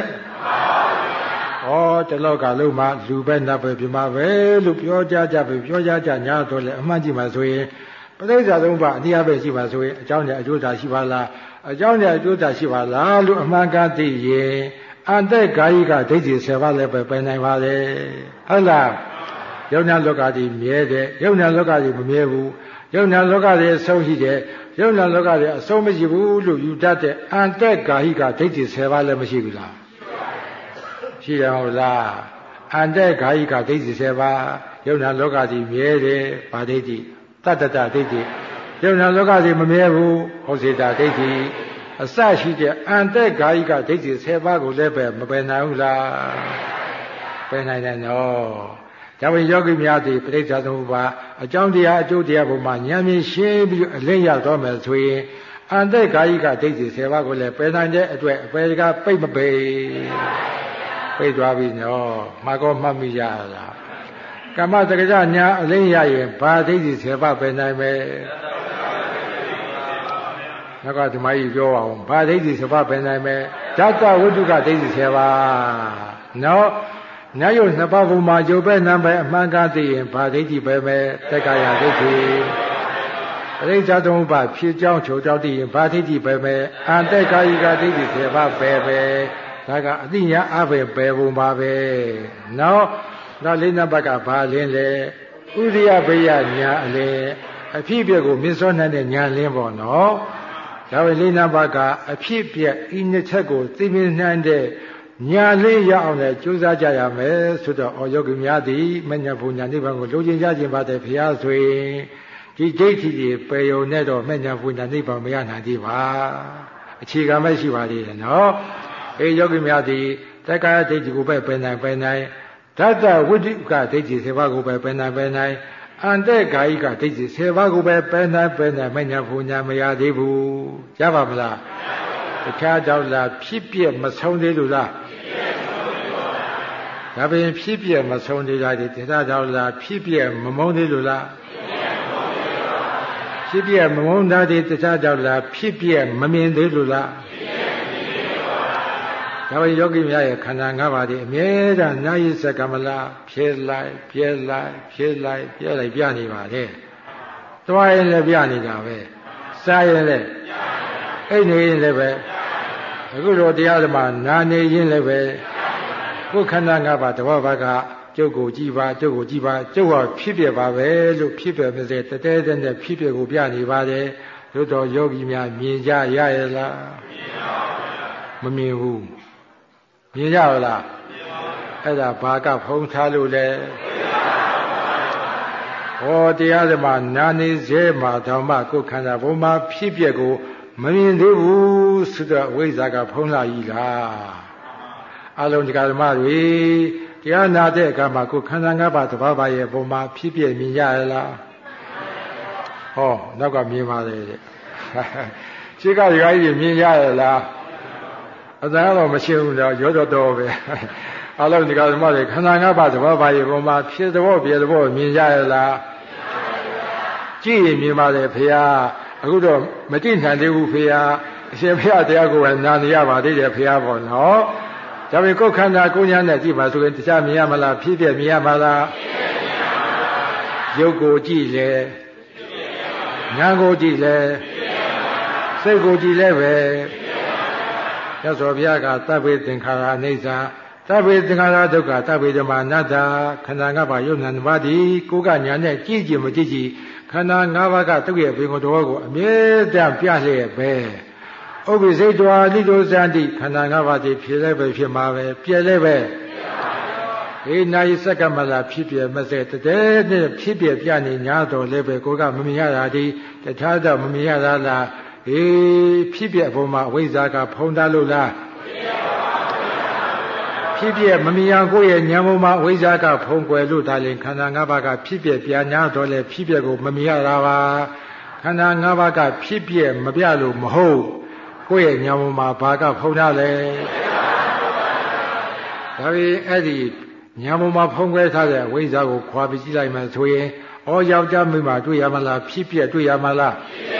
တလောကလုံးမှာလူပဲနတ်ပဲပြမပဲလို့ပြောကြပဲပြောကြညာတော့လေအမှန်ကြည့်မှဆိုရင်ပဋိစ္စသမုပ္ပါအနည်းပဲရှိပါဆိုရင်အကြောင်းနဲ့အကျိုးသာရှိပါလားအကြောင်းနဲ့အကျိုးသာရှိပါလားလို့အမှန်ကသိရင်အန္တကာယိကဒိဋ္ဌိ10ပါးလည်းပဲပယ်နိုင်ပါလေဟုတ်လားယုံနာလောကကြီးမြဲတယ်ယုံနာလောကကြီးမမြဲဘူးယုံနာလောကကြီးအဆုံးရှိတယ်ယုံနာလောကကြီးအဆုံးမရှိဘူးလို့ယူတတ်တဲ့အန္တကာယိကဒိဋ္ဌိ10ပါးလည်းမရှိဘူးလားရှိတယ်ဟုတ်လားအန္တကာယိကဒိဋ္ဌိ10ပါးယုံနာလောကကြီးမြဲတယ်ဗာဒိဋ္ဌိတတ္တတဒိဋ္ဌိယုံနာလောကကြီးမမြဲဘူးဟောစေတာဒိဋ္ဌိအစရှိတဲ့အန္တကာယိကဒိဋ္ဌိ10ပါးကိုလည်းပဲမပယ်နိုင်ဘူးလားပယ်နိုင်တယ်နော်ဒါပေမဲ့ယောဂီများသည်ပဋိစ္စသမုပ္ပါအကြောင်းတရားအကျိုးတရားပေါ်မှာဉာဏ်မြင်ရှင်းပြီးအလင်းရတော့မယ်ဆိုရင်အန္တကာယိကဒိဋ္ဌိ10ပါးကိုလည်းပယ်နိုင်တဲ့အတွက်အပယ်ကပိတ်မပိတ်ပိတ်သွားပြီနော်မှာကောမှတ်မိရလားကမ္မတက္ကကြညာအလင်းရရင်ဘာဒိဋ္ဌိ10ပါးပယ်နိုင်မယ်နောက်ကဓမ္မကြီးပြောအောင်ဘာဒိဋ္ဌိ10ပါးပယ်နိုင်မယ်ဓာတဝိတုကဒိဋ္ဌိ10ပါးနော်နတ်ယုတ်2ပါးဘုံမှာယုတ်ပဲနံပဲအမှန်ကသိရင်ဘာဒိဋ္ဌိပဲမယ်တက္ကရာဒိဋ္ဌိပရိစ္ဆသမုပ္ပါဖြစ်ကြောင်းချုပ်ကြောင်းသိရင်ဘာဒိဋ္ဌိပဲမယ်အန္တကာယိကဒိဋ္ဌိ10ပါးပဲဒါကအတိညာအပဲပဲဘုံပါပဲနော်ဒါလေးနံပါတ်ကဘာလင်းလဲဥရိယဘေယညာအလင်းအဖြစ်အပျက်ကိုမြင်စောနိုင်တဲ့ညာလင်းပေါ့နော်ဒါပဲလေးနံပါတ်ကအဖြစ်အပျက်ဤနှစ်ချက်ကိုသိမြင်နိုင်တဲ့ညာလေးရအောင်လည်းကြိုးစားကြရမယ်ဆိုတော့ယောဂီများသည်မဉ္ဇဉ်ဘုံညာနိဗ္ဗာန်ကိုလိုချင်ကြခြင်းပါတယ်ဘုရားဆိုရင်ဒီဒိဋ္ဌိတွေပယ်ုံနဲ့တော့မဉ္ဇဉ်ဘုံညာနိဗ္ဗာန်မရနိုင်သေးပါအခြေခံပဲရှိပါသေးတယ်နော်ယောဂီများသည်တက္ကရာဒိဋ္ဌိကိုပဲပယ်နိုင်ဓာတဝိတုကဒိဋ္ဌိ10ပါးကိုပဲပယ်နိုင်အန္တကာယိကဒိဋ္ဌိ10ပါးကိုပဲပယ်နိုင်မဉ္ဇဉ်ဘုံညာမရသေးဘူးရပါမလားတခြားကြောင့်လားဖြစ်ပြမဆုံးသေးလို့လားဒါပြင်ဖြစ်ပြမဆုံးသေးတာဒီတရားကြောင့်လားဖြစ်ပြမမုန်းသေးလို့လားဖြစ်ပြမမုန်းတာဒီတရားကြောင့်လားဖြစ်ပြမမြင်သေးလို့လားဒါပေမဲ့ယောဂီများရဲ့ခန္ဓာ၅ပါးဒီအမြဲတမ်းနာယိစကမလားဖြစ်လိုက်ပြဲလိုက်ပြနေပါလေတွားရင်လည်းပြနေတာပဲစားရင်လည်းအိတ်နေရင်လည်းပဲအခုလိုတရားဓမ္မနာနေရင်လည်းပဲကိုယ်ခန္ဓာ၅ပါးတဘောဘကကျုပ်ကိုကြည်ပါကျုပ်ဟာဖြစ်ပြပါပဲလို့ဖြစ်ပြမစေတတဲတဲ့နဲ့ဖြစ်ပြကိုပြနေပါတယ်တို့တော်ယောဂီများမြင်ကြရရဲ့လားမမြင်ဘူးမြင်ကြလားအဲ့ဒါဘာကဖုံးထားလို့လဲတရားဓမ္မနာနေစေမှာဓမ္မကိုယ်ခန္ဓာဘုံမှာဖြစ်ပြကိုမမြင်သေးဘူးဆိုတော့ဝိဇ္ဇာကဖုံးလာကြီးလားအလုံးတရားဓမ္မတွေတရားနာတဲ့အခါမှာကိုယ်ခန္ဓာ၅ပါးသဘာဝရဲ့ပုံမှာဖြစ်ပြမြင်ရလားနောက်ကမြင်ပါလေရှေ့ကရွာကြီးမြင်ရလားအတန်တော့မရှိဘူးတော့ရောတော့ပဲအလုံးတရားဓမ္မတွေခန္ဓာ၅ပါးသဘာဝရဲ့ပုံမှာဖြစ်တဲ့ပြည့်တဲ့မြင်ရလားကြည့်ရင်မြင်ပါလေဖေဟာအခုတော့မတိနိုင်သေးဘူးဖေဟာအရှင်ဖေဟာတရားကိုယ်နာနေရပါသေးတယ်ဖေဟာပေါ့နော်ဒါပေမဲ့ကိုယ်ခန္ဓာကိုယ်ညာနဲ့ကြည့်ပါဆိုရင်တရားမြင်ရမလားဖြစ်ပြမြင်ရမလားရုပ်ကိုကြည့်လေဉာဏ်ကိုကြည့်လေစိတ်ကိုကြည့်လဲပဲမြတ်စွာဘုရားကသဗ္ဗေသင်္ခါရအနိစ္စသဗ္ဗေသင်္ခါရဒုက္ခသဗ္ဗေဓမ္မာနတ္တခန္ဓာ၅ပါးယုံနာ၅ပါးဒီကိုယ်ကညာနဲ့ကြည့်ကြည့်မကြည့်ကြည့်ခန္ဓာ၅ပါးကတုတ်ရဲ့ဘေကုံတော်ကိုအမြဲတမ်းပြလျက်ပဲဥပ္ပိစိတ်တော်လိတောဇန္တိခန္ဓာ၅ပါးဒီဖြစ်လည်းပဲဖြစ်မှာပဲပြည့်လည်းပဲေနာယစက္ကမလာဖြစ်ပြမစဲတဲ့နဲ့ဖြစ်ပြပြနေညာတော်လည်းပဲကိုကမမြင်ရတာဒီတခြားတော့မမြင်ရတာလားဖြစ်ပြဘုံမှာအဝိဇ္ဇာကဖုံးတာလို့လားဖြစ်ပြမမြင်အောင်ကိုယ့်ရဲ့ဉာဏ်ဘုံမှာအဝိဇ္ဇာကဖုံးကွယ်လို့ဒါလည်းခန္ဓာ၅ပါးကဖြစ်ပြပြညာတော်လည်းဖြစ်ပြကိုမမြင်ရတာပါခန္ဓာ၅ပါးကဖြစ်ပြမပြလို့မဟုတ်ကိုယ့်ရဲ့ဉာဏ်ဘုံမှာဘာကဖုံးတာလဲဒါပြီးအဲ့ဒီဉာဏ်ဘုံမှာဖုံးကွယ်ထားတဲ့အဝိဇ္ဇာကိုခွာပြီးကြည့်လိုက်မှဆိုရင်ဩယောက်ျားမိန်းမတွေ့ရမလားဖြစ်ပြတွေ့ရမလား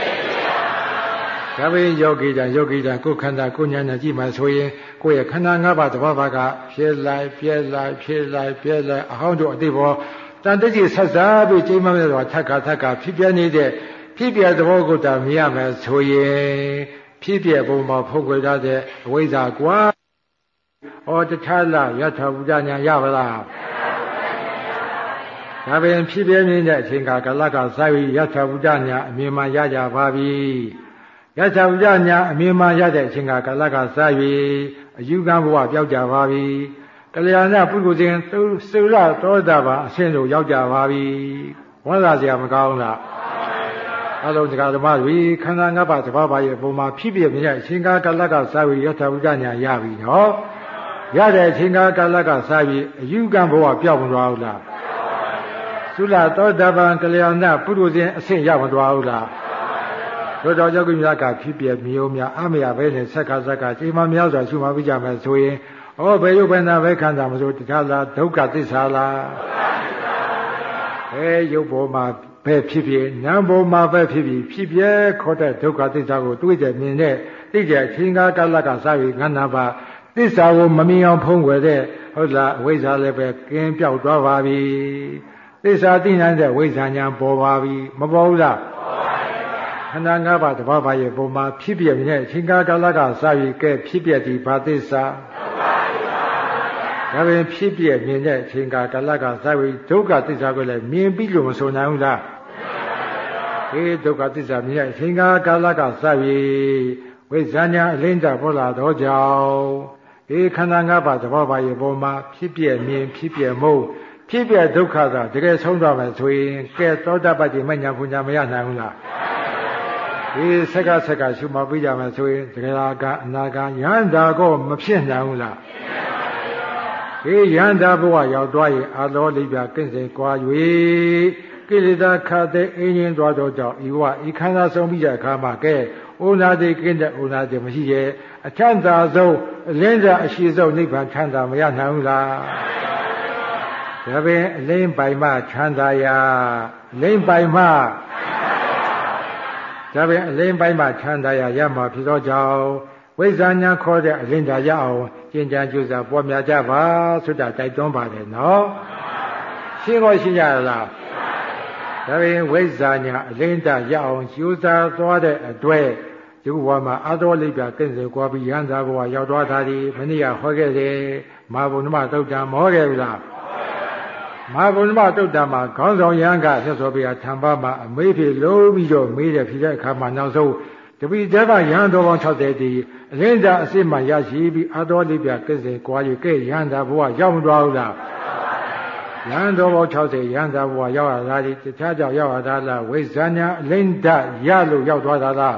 ဒါပေမဲ့ယောဂီတန်ကိုယ်ခန္ဓာကိုယ်ဉာဏ်နဲ့ကြည့်မှဆိုရင်ကိုယ့်ရဲ့ခန္ဓာ၅ပါးသဘာဝကဖြစ်လိုက်ပြဲလိုက်အဟောင်းတို့အတိဘောတန်တကြီးဆက်စားပြီးချိန်မှမဲ့တော့ထက်ခါဖြစ်ပြနေတဲ့ဖြစ်ပြသဘောကိုတာမြင်ရမယ်ဆိုရင်ဖြစ်ပြဘုံမှာဖုံးကွယ်ထားတဲ့အဝိဇ္ဇာကွာဩတထာလယထာဘုဒ္ဓညာရပါလားဒါပင်ဖြစ်ပြနေတဲ့အချိန်ကာလကစာဝီယထာဘုဒ္ဓညာအမြင်မှရကြပါပြီယထာဘုဒ္ဓညာအမြင်မှရတဲ့အချိန်ကာလကစာဝီအယူကံဘဝပြောက်ကြပါပြီကလျာဏပုဂ္ဂိုလ်စဉ်သုရသောတာပန်အဆင့်တို့ရောက်ကြပါပြီဝမ်းသာစရာမကောင်းလားအလုံးစကားဓမ္မတွေခန္ဓာ၅ပါးသဘာဝရဲ့ပုံမှာဖြစ်ပြနေတဲ့အချိန်ကာလကစာဝီယထာဘုဒ္ဓညာရပြီနော်ရတဲ့အချိန်ကာလကစားပြီးအယူကံဘဝပြောက်မသွားဘူးလားသုလသောတာပန်ကလျာဏပုရုဇဉ်အဆင့်ရောက်မသွားဘူးလားတို့တော်ကြောင့်မြတ်ကဖြစ်ပြမျိုးများအမရပဲနဲ့ဆက်ကချိန်မှများစွာရှုမှပြကြမယ်ဆိုရင်ဩဘယ်ရုပ်ဘယ်နာပဲခန္ဓာမဆိုတခြားလားဒုက္ခသစ္စာလားရုပ်ပေါ်မှာပဲဖြစ်ဖြစ်နာမ်ပေါ်မှာပဲဖြစ်ပြခေါ်တဲ့ဒုက္ခသစ္စာကိုတွေ့ကြမြင်တဲ့သိကြအချိန်ကာလကစားပြီးငါးနာပါသစ္စာကိုမမြင်အောင်ဖုံးကွယ်တဲ့ဟုတ်လားအဝိဇ္ဇာလည်းပဲကင်းပြောက်သွားပါပြီသစ္စာသိနိုင်တဲ့ဝိဇ္ဇာညာပေါ်ပါပြီမပေါ်ဘူးလားပေါ်ပါပြီခန္ဓာ၅ပါးတဘာဝရဲ့ပုံမှာဖြစ်ပြနေတဲ့အချိန်ကာလကစပြီးကဲဖြစ်ပြဒီဘာသစ္စာဒါပင်ဖြစ်ပြမြင်တဲ့အချိန်ကာလကစပြီးဒုက္ခသစ္စာကိုလည်းမြင်ပြီးလို့မဆိုနိုင်ဘူးလားဒုက္ခသစ္စာမြင်တဲ့အချိန်ကာလကစပြီးဝိဇ္ဇာညာအလင်းတာပေါ်လာတော့ကြောင့်ခန္ဓာ၅ပါးသဘာဝရဲ့ပုံမှာဖြစ်ပြမြင်ဖြစ်ပြမှုဖြစ်ပြဒုက္ခသာတကယ်ဆုံးသွားမယ်ဆိုရင်ကဲသောတာပတ္တိမညာပူညာမရနိုင်ဘူးလားဆက်ကရှုမှပြကြမယ်ဆိုရင်တကယ်ကအနာဂါယန္တာကိုမဖြစ်နိုင်ဘူးလားယန္တာဘဝရောက်သွားရင်အာလောလိပြကင်းစင်ကွာ၍ကိလေသာခတ်တဲ့အင်းချင်းသွားတော့ကြောင့်ဤခန္ဓာဆုံးပြီးတဲ့အခါမှာကဲဩနာတိကင်းတဲ့ဩနာတိမရှိရဲ့အချမ်းသာဆုံးအလင်းသာအရှိဆုံးနိဗ္ဗာန်ချမ်းသာမရနိုင်ဘူးလားဒါပင်အလင်းပိုင်မှချမ်းသာရာအလင်းပိုင်မှဒါပင်အလင်းပိုင်မှချမ်းသာရာရမှာဖြစ်သောကြောင့်ဝိဇ္ဇာညာခေါ်တဲ့အလင်းသာရအောင်ကျင့်ကြံကြိုးစားပွားများကြပါဆိုတာတိုက်တွန်းပါတယ်နော်ရှင်းတော့ရှင်းကြလားဒါပင်ဝိဇ္ဇာညာအလင်းသာရအောင်ကြိုးစားသွားတဲ့အတွက်ဒီဘဝမှာအာသောလိပ်ပြကင်းစေကွာပြီးရဟန္တာဘဝရောက်သွားတာဒီမနေ့ကဟောခဲ့တယ်မဟာဗုဒ္ဓမတုတ်တံမဟောခဲ့ဘူးလားမဟာဗုဒ္ဓမတုတ်တံမှာခေါင်းဆောင်ရဟန်းကဆက်စောပြထံပါမှာအမေးဖြေလုံးပြီးတော့မေးတယ်ဖြေတဲ့အခါမှာနောက်ဆုံးတပိတက်ကရဟန်းတော်ပေါင်း60တီအလင်းသာအစစ်မှရရှိပြီးအာသောလိပ်ပြကင်းစေကွာ၍ကဲရဟန္တာဘဝရောက်မသွားဘူးလားရဟန်းတော်ပေါင်း60ရဟန္တာဘဝရောက်ရတာဒီတခြားကြောင့်ရောက်ရတာလားဝိဇ္ဇာညာအလင်းသာရလို့ရောက်သွားတာလား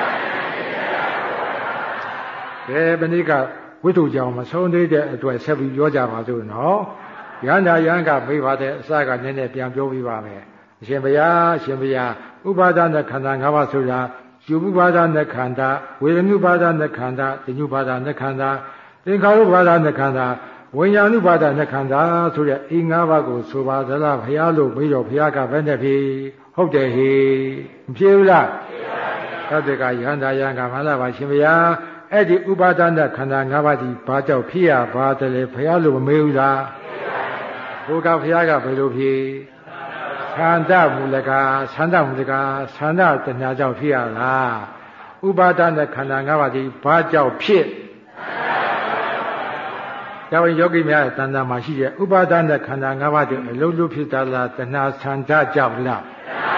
ဘယ်ပဏိကဝိတုကြောင့်မဆုံးသေးတဲ့အတွက်ဆက်ပြီးပြောကြပါစို့နော်ရဟန္တာယဟန်ကမေးပါတဲ့အစကနည်းနည်းပြန်ပြောပြပါမယ်အရှင်ဘုရားဥပါဒနာခန္ဓာ၅ပါးဆိုတာယူဥပါဒနာခန္ဓာဝေဒနုပါဒနာခန္ဓာတညုပါဒနာခန္ဓာသင်္ခါရုပါဒနာခန္ဓာဝိညာဏုပါဒနာခန္ဓာဆိုတဲ့ဤ၅ပါးကိုဆိုပါသလားဘုရားလို့ပြီးတော့ဘုရားကဘယ်နဲ့ဖြေဟုတ်တယ်ဟေမဖြေဘူးလားဖြေပါဘူးသတ္တကယဟန္တာယဟန်ကမှလာပါရှင်ဘုရားအဲ့ဒီဥပါဒနာခန္ဓာ၅ပါးဒီဘာကြောင့်ဖြစ်ရပါတယ်လဲဘုရားလို့မမေးဘူးလားဘုရားဘုရားကဘယ်လိုဖြေသန္တမူလကသန္တတဏှာကြောင့်ဖြစ်ရလားဥပါဒနာခန္ဓာ၅ပါးဒီဘာကြောင့်ဖြစ်ဒါဝင်ယောဂီများရဲ့တဏ္ဍာမှာရှိတဲ့ဥပါဒနဲ့ခန္ဓာ၅ပါးတွေအလုံးလုံးဖြစ်တာလားတဏှာဆန္ဒကြောင့်လား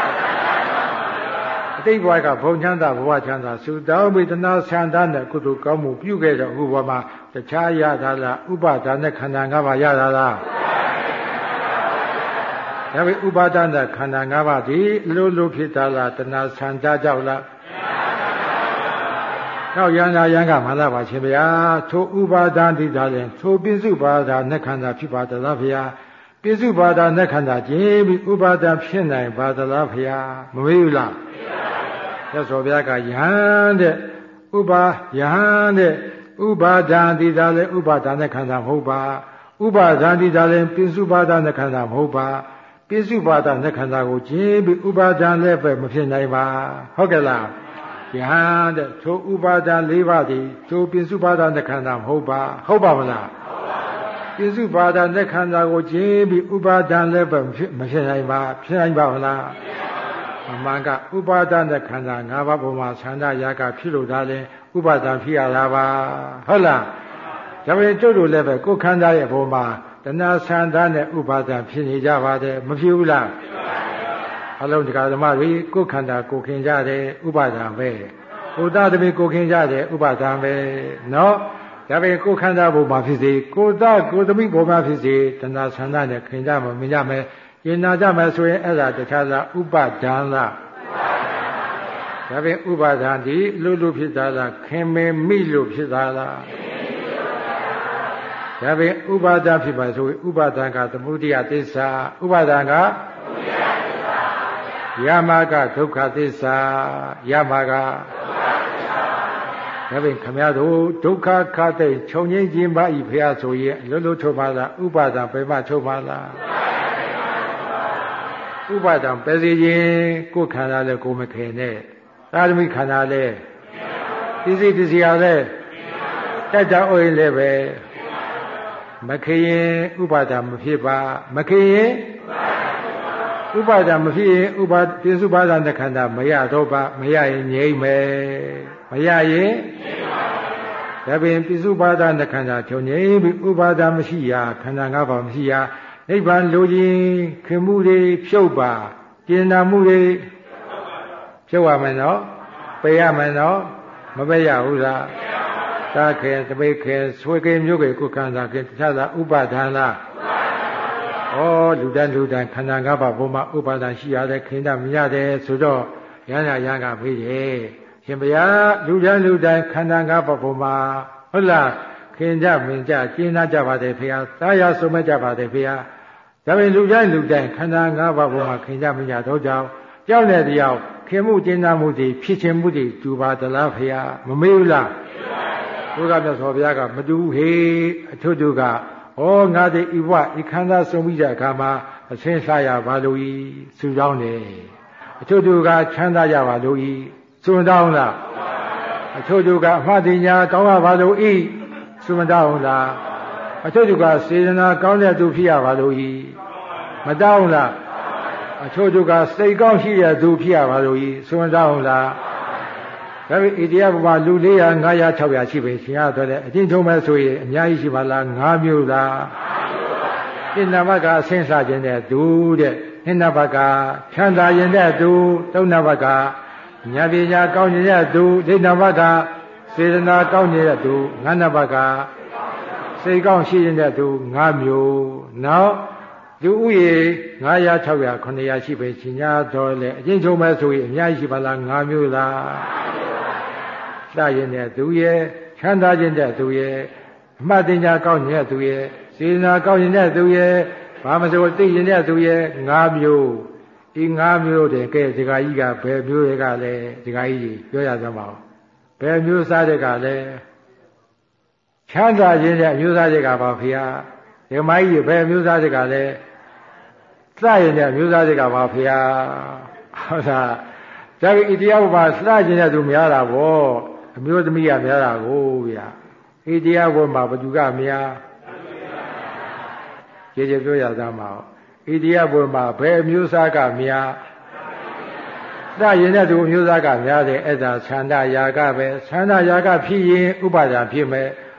အတိတ်ဘဝကဘုံချမ်းသာဘဝချမ်းသာသုတောင်းပြီးတဏှာဆန္ဒနဲ့ကုသိုလ်ကောင်းမှုပြုခဲ့တော့အခုဘဝမှာတခြားရတာလားဥပါဒနဲ့ခန္ဓာ၅ပါးရတာလားဒါပေဥပါဒနဲ့ခန္ဓာ၅ပါးဒီအလုံးလုံးဖြစ်တာလားတဏှာဆန္ဒကြောင့်လားနောက်ယန္တာယံကမှလာပါရှင်ဗျာထိုဥပါဒံတိသာလင်ထိုပိစုပါဒနဲ့ခန္ဓာဖြစ်ပါသလားဗျာပိစုပါဒနဲ့ခန္ဓာကျင်းပြီးဥပါဒံဖြစ်နိုင်ပါသလားဗျာမမေးဘူးလားမြတ်စွာဘုရားကယဟန်တဲ့ဥပါဒံတိသာလင်ဥပါဒံနဲ့ခန္ဓာမဟုတ်ပါဥပါဒံတိသာလင်ပိစုပါဒနဲ့ခန္ဓာမဟုတ်ပါပိစုပါဒနဲ့ခန္ဓာကိုကျင်းပြီးဥပါဒံလည်းပဲမဖြစ်နိုင်ပါဟုတ်ကဲ့လားယဟန်တဲ့ထိုဥပါဒ၄ပါးသည်ထိုပိစုပါဒနဲ့ခန္ဓာမဟုတ်ပါဟုတ်ပါမလားပိစုပါဒနဲ့ခန္ဓာကိုကျင်းပြီးဥပါဒံလည်းပဲမဖြစ်နိုင်ပါဖြစ်နိုင်ပါမလားအမှန်ကဥပါဒနဲ့ခန္ဓာ၅ပါးပေါ်မှာသန္ဓရာကဖြစ်လို့ဒါလည်းဥပါဒံဖြစ်ရတာပါဟုတ်လားဒါပေမဲ့ကျုပ်တို့လည်းပဲကိုယ်ခန္ဓာရဲ့ပေါ်မှာတဏှာသန္ဓနဲ့ဥပါဒံဖြစ်နေကြပါတယ်မဖြစ်ဘူးလားအလုံးတရားဓမ္မတွေကိုယ်ခန္ဓာကိုခင်ကြတယ်ဥပါဒံပဲကိုယ်သားသမီးကိုခင်ကြတယ်ဥပါဒံပဲနော်ဒါပေမဲ့ကိုယ်ခန္ဓာပေါ်မှာဖြစ်စေကိုယ်သားကိုယ်သမီးပေါ်မှာဖြစ်စေတဏှာသန္ဓနဲ့ခင်ကြမှာမြင်ကြမယ်ကျင်နာကြမယ်ဆိုရင်အဲ့ဒါတခြားလားဥပါဒံလားဒါပေမဲ့ဥပါဒံဒီလူလူဖြစ်တာလားခင်မင်မိလို့ဖြစ်တာလားဒါပေမဲ့ဥပါဒံဖြစ်ပါဆိုရင်ဥပါဒံကသမုဒိယသစ္စာဥပါဒံကယမကဒုက္ခသစ္စာယမကဒါပေမဲ့ခမရတို့ဒုက္ခခတဲ့ခြုံငိမ့်ခြင်းပါဤဖရာဆိုရင်လွတ်လွတ်ထုတ်ပါလားဥပါဒံပဲမှထုတ်ပါလားဥပါဒံပဲစီခြင်းကိုယ်ခန္ဓာလည်းကိုယ်မခင်နဲ့သာသမီခန္ဓာလည်းသိစိတ်တရားလည်းတတ္တဩရင်လည်းပဲမခင်ရင်ဥပါဒံမဖြစ်ပါမခင်ရင်ဥပါဒံမဖြစ်ရင်ပိစုပါဒနဲ့ခန္ဓာမရတော့ပါမရရင်ငြိမ့်မယ်မရရင်ဒါပင်ပိစုပါဒနဲ့ခန္ဓာချုပ်ငြိမ့်ပြီးဥပါဒံမရှိရာခန္ဓာ၅ပါးမရှိရာနိဗ္ဗာန်လိုခြင်းခင်မှုတွေဖြုတ်ပါကျင်နာမှုတွေဖြုတ်ရမယ်နော်ပယ်ရမယ်နော်မပယ်ရဘူးလားသာခေတပိခေဆွေခေမျိုးခေကိုခန္ဓာခေတခြားသာဥပါဒံလားဩလူတန်းခန္ဓာ၅ပါးဘုံမှာဥပါဒံရှိရတယ်ခင်တာမရတယ်ဆိုတော့ရဟန္တာရကပြေးတယ်ရှင်ဗျာလူတန်းခန္ဓာ၅ပါးဘုံမှာဟုတ်လားခင်ကြမင်ကြကျင်းနာကြပါတယ်ဖေဟာသာယာဆုံးမကြပါတယ်ဖေဟာဒါပေမဲ့လူတိုင်းခန္ဓာ၅ပါးဘုံမှာခင်ကြမင်ကြတော့ကြောင့်ကြောက်တဲ့တရားခင်မှုကျင်းနာမှုတွေဖြစ်ခြင်းမှုတွေတူပါသလားဖေဟာမမေးဘူးလားဘုရားမြတ်စွာဘုရားကမတူဟေအထုတုကဩငါသည်ဤဘဝဤခန္ဓာဆုံးပြီးတဲ့အခါမှာအဆင်းစားရပါလို့ဤစုတောင်းတယ်အချို့သူကချမ်းသာရပါလို့ဤစုတောင်းလားအချို့သူကအမှတ်ဉာဏ်တောင်းရပါလို့ဤစုမတောင်းလားအချို့သူကစေတနာကောင်းတဲ့သူဖြစ်ရပါလို့ဤမတောင်းလားအချို့သူကစိတ်ကောင်းရှိတဲ့သူဖြစ်ရပါလို့ဤစုမတောင်းလားဒါပေမဲ့ဣတိယဘုရားလူ400 500 600ရှိပဲရှင်ရတော့တဲ့အချင်းချုံမဲ့ဆိုရင်အများကြီးရှိပါလား5မျိုးလား5မျိုးပါဗျာနိဗ္ဗာန်ကအဆင်းစားခြင်းတဲ့သူတဲ့နိဗ္ဗာန်ကချမ်းသာခြင်းတဲ့သူသုဏ္ဏဘကဉာဏ်ပညာကောင်းခြင်းတဲ့သူဒိဋ္ဌဘကစေတနာကောင်းခြင်းတဲ့သူငန္ဓဘကစိတ်ကောင်းရှိခြင်းတဲ့သူ5မျိုးနောက်လူဥယေ900 600 900ရှိပဲရှင်ရတော့လေအချင်းချုံမဲ့ဆိုရင်အများကြီးရှိပါလား5မျိုးလားစရင်တဲ့သူရဲ့ချမ်းသာခြင်းတဲ့သူရဲ့အမှတ်တင်ညာကောင်းခြင်းတဲ့သူရဲ့စေနာကောင်းခြင်းတဲ့သူရဲ့ဘာမဆိုသိခြင်းတဲ့သူရဲ့5မျိုးဒီ5မျိုးတည်းကဲဒကာကြီးကဘယ်မျိုးတွေကလဲဒကာကြီးပြောရစမ်းပါဦးဘယ်မျိုးစားတဲ့ကလဲချမ်းသာခြင်းတဲ့အမျိုးသားတွေကပါဖေဟာဒကာမကြီးဘယ်မျိုးစားတဲ့ကလဲစရင်တဲ့အမျိုးသားတွေကပါဖေဟာဟုတ်လားဒါပေမဲ့ဣတိယဘုရားစခြင်းတဲ့သူများတာဗောအမျိုးသမီးကများတာကိုဗျာဣတိယဘုမှာဘသူကများကျေကျေပြောရသားမအောင်ဣတိယဘုမှာဘယ်အမျိုးသားကများစရင်တဲ့သူအမျိုးသားကများတယ်အဲ့ဒါသန္တာယာကပဲသန္တာယာကဖြစ်ရင်ဥပါဒာဖြစ်မယ်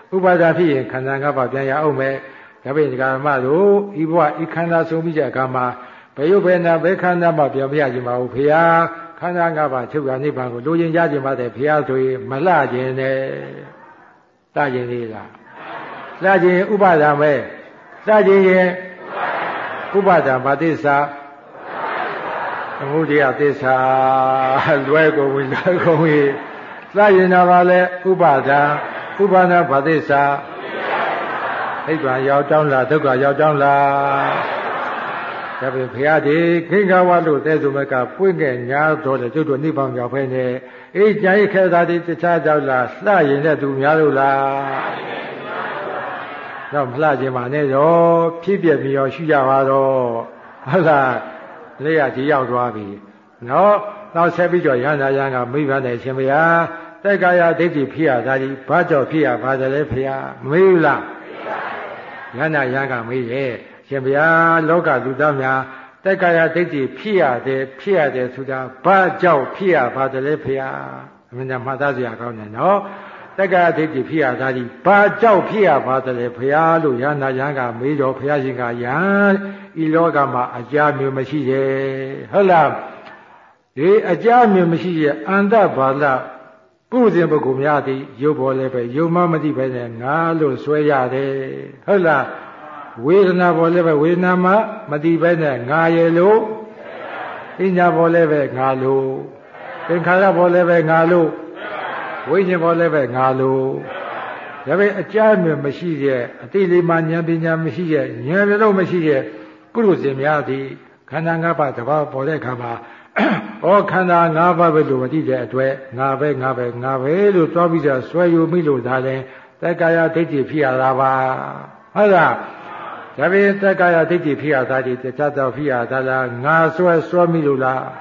ဥပါဒဖြစ်ရင်ခန္ဓာ၅ပါးပြန်ရအောင်မယ်ဒါပေမဲ့ဓမ္မတို့ဤဘဝဤခန္ဓာဆုံးပြီးတဲ့အခါမှာဘယ်ရုပ်ဘယ်နာဘယ်ခန္ဓာမှပြန်မရခြင်းပါဘူးဖေဟာခန္ဓာ၅ပါးချုပ်ရနိဗ္ဗာန်ကိုလိုချင်ကြခြင်းပါတယ်ဖေဟာဆိုရင်မလှခြင်းနဲ့လှခြင်းလေးလားလှခြင်းဥပါဒံပဲလှခြင်းရင်ဥပါဒံဘာသစ္စာသမုဒယသစ္စာလွဲကုန်ပြီလွဲကုန်ပြီလှခြင်းတော့ဗာလဲဥပါဒံဥပါဒံဘာသစ္စာနိဗ္ဗာန်ရောက်တောင်းလားဒုက္ခရောက်တောင်းလားဒါပေမဲ့ဘုရားဒီခိင္ဂဝါလို့တဲ့ဆိုမဲ့ကပွင့်ခဲ့ညာတော်တယ်ကျွတ်တို့နိဗ္ဗာန်ရောက်ဖဲနေအေးကြိုင်ခဲတာဒီတခြားကြောက်လားလှရင်တဲ့သူများလို့လားတော့မလှခြင်းပါနဲ့တော့ဖြစ်ပြပြီးရောရှိကြပါတော့ဟုတ်လားလက်ရကြီးရောက်သွားပြီနော်နောက်ဆက်ပြီးတော့ရဟန္တာယံကမိဘနဲ့ရှင်ဘုရားတက်ကာယဒိဋ္ဌိဖြစ်ရတာဒီဘာကြောင့်ဖြစ်ရပါတယ်လဲဘုရားမမေးဘူးလားယန္တာယံကမေးရဲ့ရှင်ဘုရားလောကလူသားများတက်ကာယဒိဋ္ဌိဖြစ်ရတယ်ဆိုတာဘာကြောင့်ဖြစ်ရပါတယ်လဲဘုရားအမှန်တမ်းမှတ်သားစရာကောင်းတယ်နော်တက္ကရာဒိဋ္ဌိဖြစ်ရတာဒီဘာကြောင့်ဖြစ်ရပါတယ်လဲဘုရားလို့ယန္တာယံကမေးတော့ဘုရားရှင်ကယံဤလောကမှာအကြမျိုးမရှိရဲ့ဟုတ်လားဒီအကြမျိုးမရှိရဲ့အန္တဘာလပုဇဉ်ပုဂ္ဂိုလ်များသည်ရုပ်ပေါ်လည်းပဲယုံမှမသိပဲနဲ့ငါလို့ဆွဲရတယ်ဟုတ်လားဝေဒနာပေါ်လည်းပဲဝေဒနာမှမသိပဲနဲ့ငါရဲ့လို့ပညာပေါ်လည်းပဲငါလို့သင်္ခါရပေါ်လည်းပဲငါလို့ဝိညာဉ်ပေါ်လည်းပဲငါလို့ဒါပေမဲ့အကြမျိုးမရှိရဲ့အတိလေးမှဉာဏ်ပညာမရှိရဲ့ဉာဏ်လည်းမရှိရဲ့ပုရုဇဉ်များသည်ခန္ဓာ၅ပါးတစ်ပါးပေါ်တဲ့အခါမှာဩခန္ဓာ၅ပါးပဲလို့မသိတဲ့အတွက်ငါပဲလို့သွားပြီးတော့ဆွဲယူမိလို့ဒါလည်းတက္ကာယဒိဋ္ဌိဖြစ်ရတာပါဟုတ်လားဒါပေမဲ့တက္ကာယဒိဋ္ဌိဖြစ်ရတာဒီတခြားတော့ဖြစ်ရတာလားငါဆွဲမိလို့လား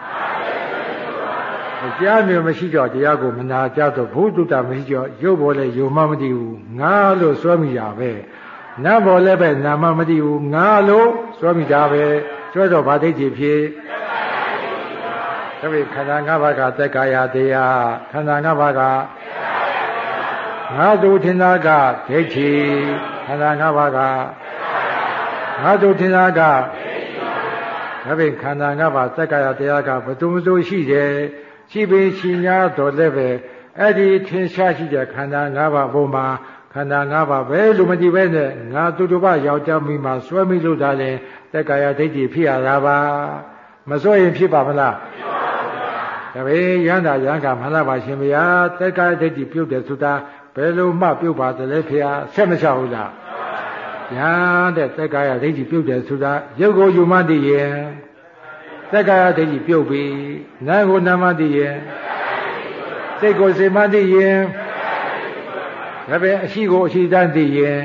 တရားမျိုးမရှိတော့တရားကိုမနာကြတော့ဘုဒ္ဓတာမရှိတော့ရုပ်ပေါ်လဲယုံမှမသိဘူးငါလို့ဆွဲမိတာပဲနတ်ပေါ်လည်းပဲနာမမသိဘူးငါလို့ဆွဲမိတာပဲဆွဲတော့ဗာဒိဋ္ဌိဖြစ်ဒါပေမဲ့ခန္ဓာ၅ပါးကတက္ကာယတရားခန္ဓာ၅ပါးကငါတို့ထင်တာကဒိဋ္ဌိခန္ဓာ၅ပါးကငါတို့ထင်တာကဒါပေမဲ့ခန္ဓာ၅ပါးတက္ကာယတရားကဘယ်သူမှရှိတယ်ရှိပေရှိ냐တော်လည်းပဲအဲ့ဒီထင်ရှားရှိတဲ့ခန္ဓာ၅ပါးပုံမှာခန္ဓာ၅ပါးပဲလို့မကြည့်ပဲနဲ့ငါသူတစ်ပါးယောက်ျားမိမှဆွဲမိလို့ဒါလည်းတက္ကာယဒိဋ္ဌိဖြစ်ရတာပါမဆွဲရင်ဖြစ်ပါမလားဒါပေယန္တာယံကမှန်လားပါရှင်ဘုရားတက္ကာယဒိဋ္ဌိပြုတ်တယ်ဆိုတာဘယ်လိုမှပြုတ်ပါတယ်လဲဖေဟာဆက်မလျှောက်ဘူးလားညာတဲ့တက္ကာယဒိဋ္ဌိပြုတ်တယ်ဆိုတာရုပ်ကိုယူမှတည်ရင်တက္ကာယဒိဋ္ဌိပြုတ်ပြီနာမ်ကိုနာမတည်ရင်စိတ်ကိုစိတ်မတည်ရင်ဒါပဲအရှိကိုအရှိတန်းတည်ရင်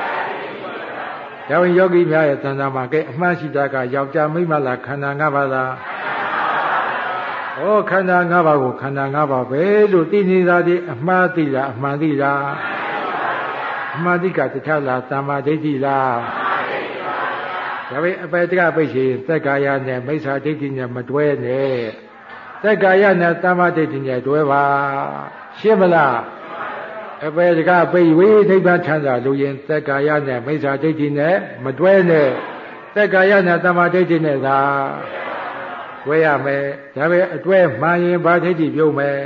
ဒါဝင်ယောဂီများရဲ့တဏ္ဍာမှာကဲအမှန်ရှိတာကယောက်ျားမိန်းမလားခန္ဓာ၅ပါးလားဩခန္ဓာ၅ပါးကိုခန္ဓာ၅ပါးပဲလို့သိနေတာဒီအမှားသိလားအမှန်သိလားအမှန်သိကတခြားလားတမ္မာဒိဋ္ဌိလားဒါပေမဲ့အပေတကပိတ်ရှင်သက္ကာယနဲ့မိစ္ဆာဒိဋ္ဌိနဲ့မတွဲနဲ့သက္ကာယနဲ့တမ္မာဒိဋ္ဌိနဲ့တွဲပါရှင်းမလားအပေတကပိတ်ဝိနိဗ္ဗာန်ချမ်းသာလို့ရင်သက္ကာယနဲ့မိစ္ဆာဒိဋ္ဌိနဲ့မတွဲနဲ့သက္ကာယနဲ့တမ္မာဒိဋ္ဌိနဲ့သာတွဲရမယ်ဒါပေမဲ့အတွဲမှားရင်ဘာဒိဋ္ဌိပြုံးမယ်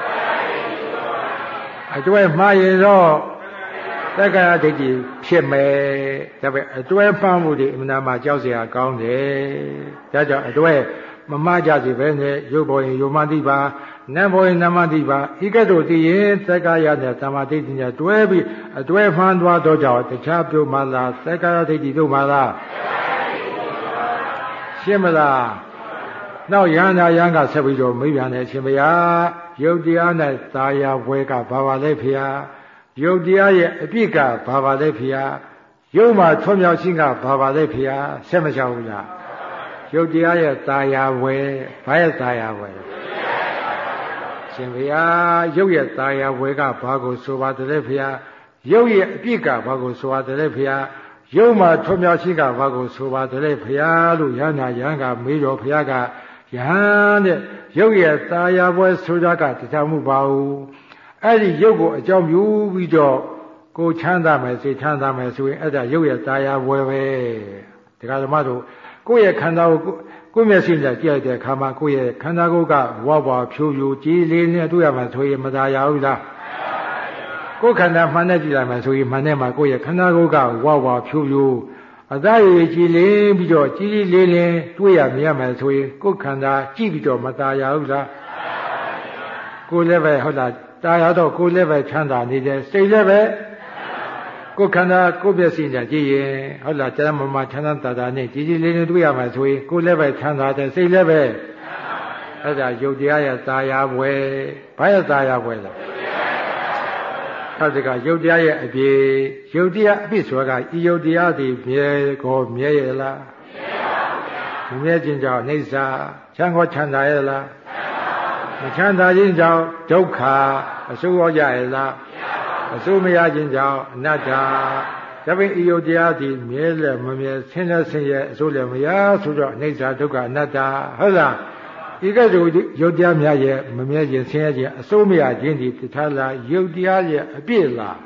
အတွဲမှားရင်တော့သက္ကာယဒိဋ္ဌိဖြစ်မယ်ဒါပေမဲ့အတွဲမှန်းမှုတွေအမှန်မှကြောက်စရာကောင်းတယ်ဒါကြောင့်အတွဲမမှားကြစီပဲနဲ့ရုပ်ပေါ်ရင်ယုံမှသိပါနတ်ပေါ်ရင်နတ်မှသိပါဤကဲ့သို့သိရင်သက္ကာယနဲ့တမ္မာဒိဋ္ဌိနဲ့တွဲပြီးအတွဲမှန်းသွားတော့ကြောင့်တခြားပြုမှလားသက္ကာယဒိဋ္ဌိပြုမှလားရှင်းမလားနောက်ယန္တာယံကဆက်ပြီးတော့မိဗျာနဲ့ရှင်ဘုရားယုတ်တရားနဲ့သာယာဝဲကဘာပါလဲဖေဟာယုတ်တရားရဲ့အပြစ်ကဘာပါလဲဖေဟာယုတ်မှာထွံ့မြောက်ခြင်းကဘာပါလဲဖေဟာဆက်မချဘူးလားယုတ်တရားရဲ့သာယာဝဲဘာရဲ့သာယာဝဲရှင်ဘုရားယုတ်ရဲ့သာယာဝဲကဘာကိုဆိုပါတယ်လဲဖေဟာယုတ်ရဲ့အပြစ်ကဘာကိုဆိုပါတယ်လဲဖေဟာယုတ်မှာထွံ့မြောက်ခြင်းကဘာကိုဆိုပါတယ်လဲဖေဟာလို့ယန္တာယံကမေးတော်ဖေဟာကယဟန်တဲ့ရုပ်ရဲ့သာယာပွဲဆိုတာကတခြားမှုပါဘူးအဲ့ဒီရုပ်ကိုအကြောင်းပြုပြီးတော့ကိုချမ်းသာမယ်စိတ်ချမ်းသာမယ်ဆိုရင်အဲ့ဒါရုပ်ရဲ့တရားဝယ်ပဲဒီကဓမ္မတို့ကိုယ့်ရဲ့ခန္ဓာကိုယ်မျက်စိနဲ့ကြည့်တဲ့အခါမှာကိုယ့်ရဲ့ခန္ဓာကိုယ်ကဝါဖြူဖြူကြည်လေးနဲ့တွေ့ရမှဆိုရင်မသာရဘူးလားကိုယ်ခန္ဓာမှန်နဲ့ကြည့်လိုက်မှဆိုရင်မှန်နဲ့မှာကိုယ့်ရဲ့ခန္ဓာကိုယ်ကဝါဖြူဖြူအသားရည်ကြည်လင်းပြီးတော့ကြည်လေးလင်းတွေ့ရမြင်ရမယ်ဆိုရင်ကိုယ်ခန္ဓာကြည့်ပြီးတော့မသာရဘူးလားကိုယ်လည်းပဲဟုတ်လားတာရတော့ကိုယ်လည်းပဲချမ်းသာနေတယ်စိတ်လည်းပဲကိုယ်ခန္ဓာကိုယ်မျက်စိနဲ့ကြည့်ရင်ဟုတ်လားကျမ်းမာချမ်းသာတာနဲ့ကြည်လေးလေးတွေ့ရမယ်ဆိုရင်ကိုယ်လည်းပဲချမ်းသာတယ်စိတ်လည်းပဲအဲ့ဒါယုတ်တရားရဲ့သာယာဘွယ်ဘာရဲ့သာယာဘွယ်လဲအဲ့ဒါကယုတ်တရားရဲ့အပြည့်ယုတ်တရားအပြည့်ဆိုတာကဤယုတ်တရားသည်မြဲကောမြဲရဲ့လားမမြဲခြင်းကြောင့်အိဋ္ဌာချမ်းကောချမ်းသာရဲ့လားမချမ်းသာခြင်းကြောင့်ဒုက္ခအဆိုးရောကြရဲ့လားအဆိုးမရခြင်းကြောင့်အနတ္တဒါပေမဲ့ဤယုတ်တရားသည်မြဲလည်းမမြဲဆင်းလည်းဆင်းရဲအဆိုးလည်းမရဆိုတော့အိဋ္ဌာဒုက္ခအနတ္တဟုတ်လားဒီကဲ့သို့ယုတ်တရားများရဲ့မမြဲခြင်းဆင်းရဲခြင်းအစိုးမရခြင်းဒီတထားလားယုတ်တရားရဲ့အပြည့်လား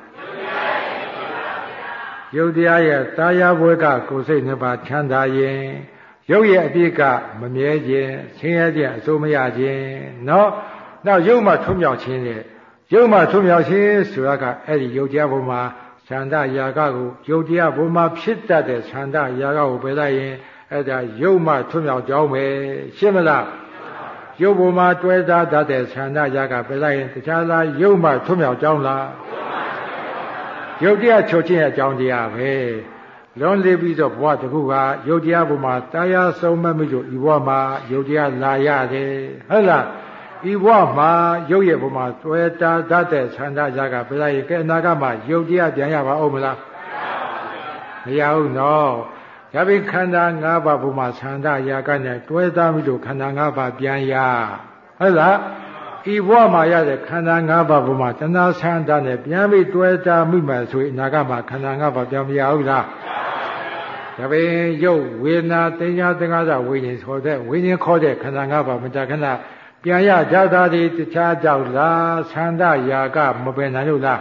ယုတ်တရားရဲ့တာယာဘွယ်ကကိုယ်စိတ်နှစ်ပါးချမ်းသာရင်ယုတ်ရဲ့အပြည့်ကမမြဲခြင်းဆင်းရဲခြင်းအစိုးမရခြင်းနောက်ယုတ်မှထွံ့မြောက်ခြင်းနဲ့ယုတ်မှထွံ့မြောက်ခြင်းဆိုတာကအဲ့ဒီယုတ်တရားဘုံမှာသန္တာယာကကိုယုတ်တရားဘုံမှာဖြစ်တတ်တဲ့သန္တာယာကကိုပယ်လိုက်ရင်အဲ့ဒါယုတ်မှထွံ့မြောက်ကြောင်းပဲရှင်းမလားယုတ်ဘုံမှာတွဲသားတတ်တဲ့သန္တာယာကပယ်လိုက်ရင်တခြားလားယုတ်မှထွံ့မြောက်ကြောင်းလားယုတ်တရားချုပ်ခြင်းအကြောင်းတရားပဲလွန်လေပြီးတော့ဘဝတစ်ခုကယုတ်တရားဘုံမှာတရားဆုံးမမိလို့ဤဘဝမှာယုတ်တရားလာရတယ်ဟုတ်လားဤဘဝမှာရုပ်ရဲ့ဘုံမှာတွဲတာတတ်တဲ့သန္တာယာကပယ်လိုက်ရင်ကဲအနာဂတ်မှာယုတ်တရားပြန်ရပါဦးမလားမရဘူးနော်ဒါပေခန္ဓာ၅ပါးဘုံမှာသန္တာယာကနဲ့တွဲသားပြီးတော့ခန္ဓာ၅ပါးပြန်ရဟုတ်လားဤဘဝမှာရတဲ့ခန္ဓာ၅ပါးဘုံမှာတဏှာသန္တာနဲ့ပြန်ပြီးတွဲသားမိမှဆိုရင်အနာဂတ်မှာခန္ဓာ၅ပါးပြန်မရဘူးလားဒါပေရုပ်ဝေဒနာသင်္ညာသင်္ခါရဝိညာဉ်ဆိုတဲ့ဝိညာဉ်ခေါ်တဲ့ခန္ဓာ၅ပါးမတခဏပြန်ရကြတာဒီတခြားကြောက်လားသန္တာယာကမပယ်နိုင်လို့လား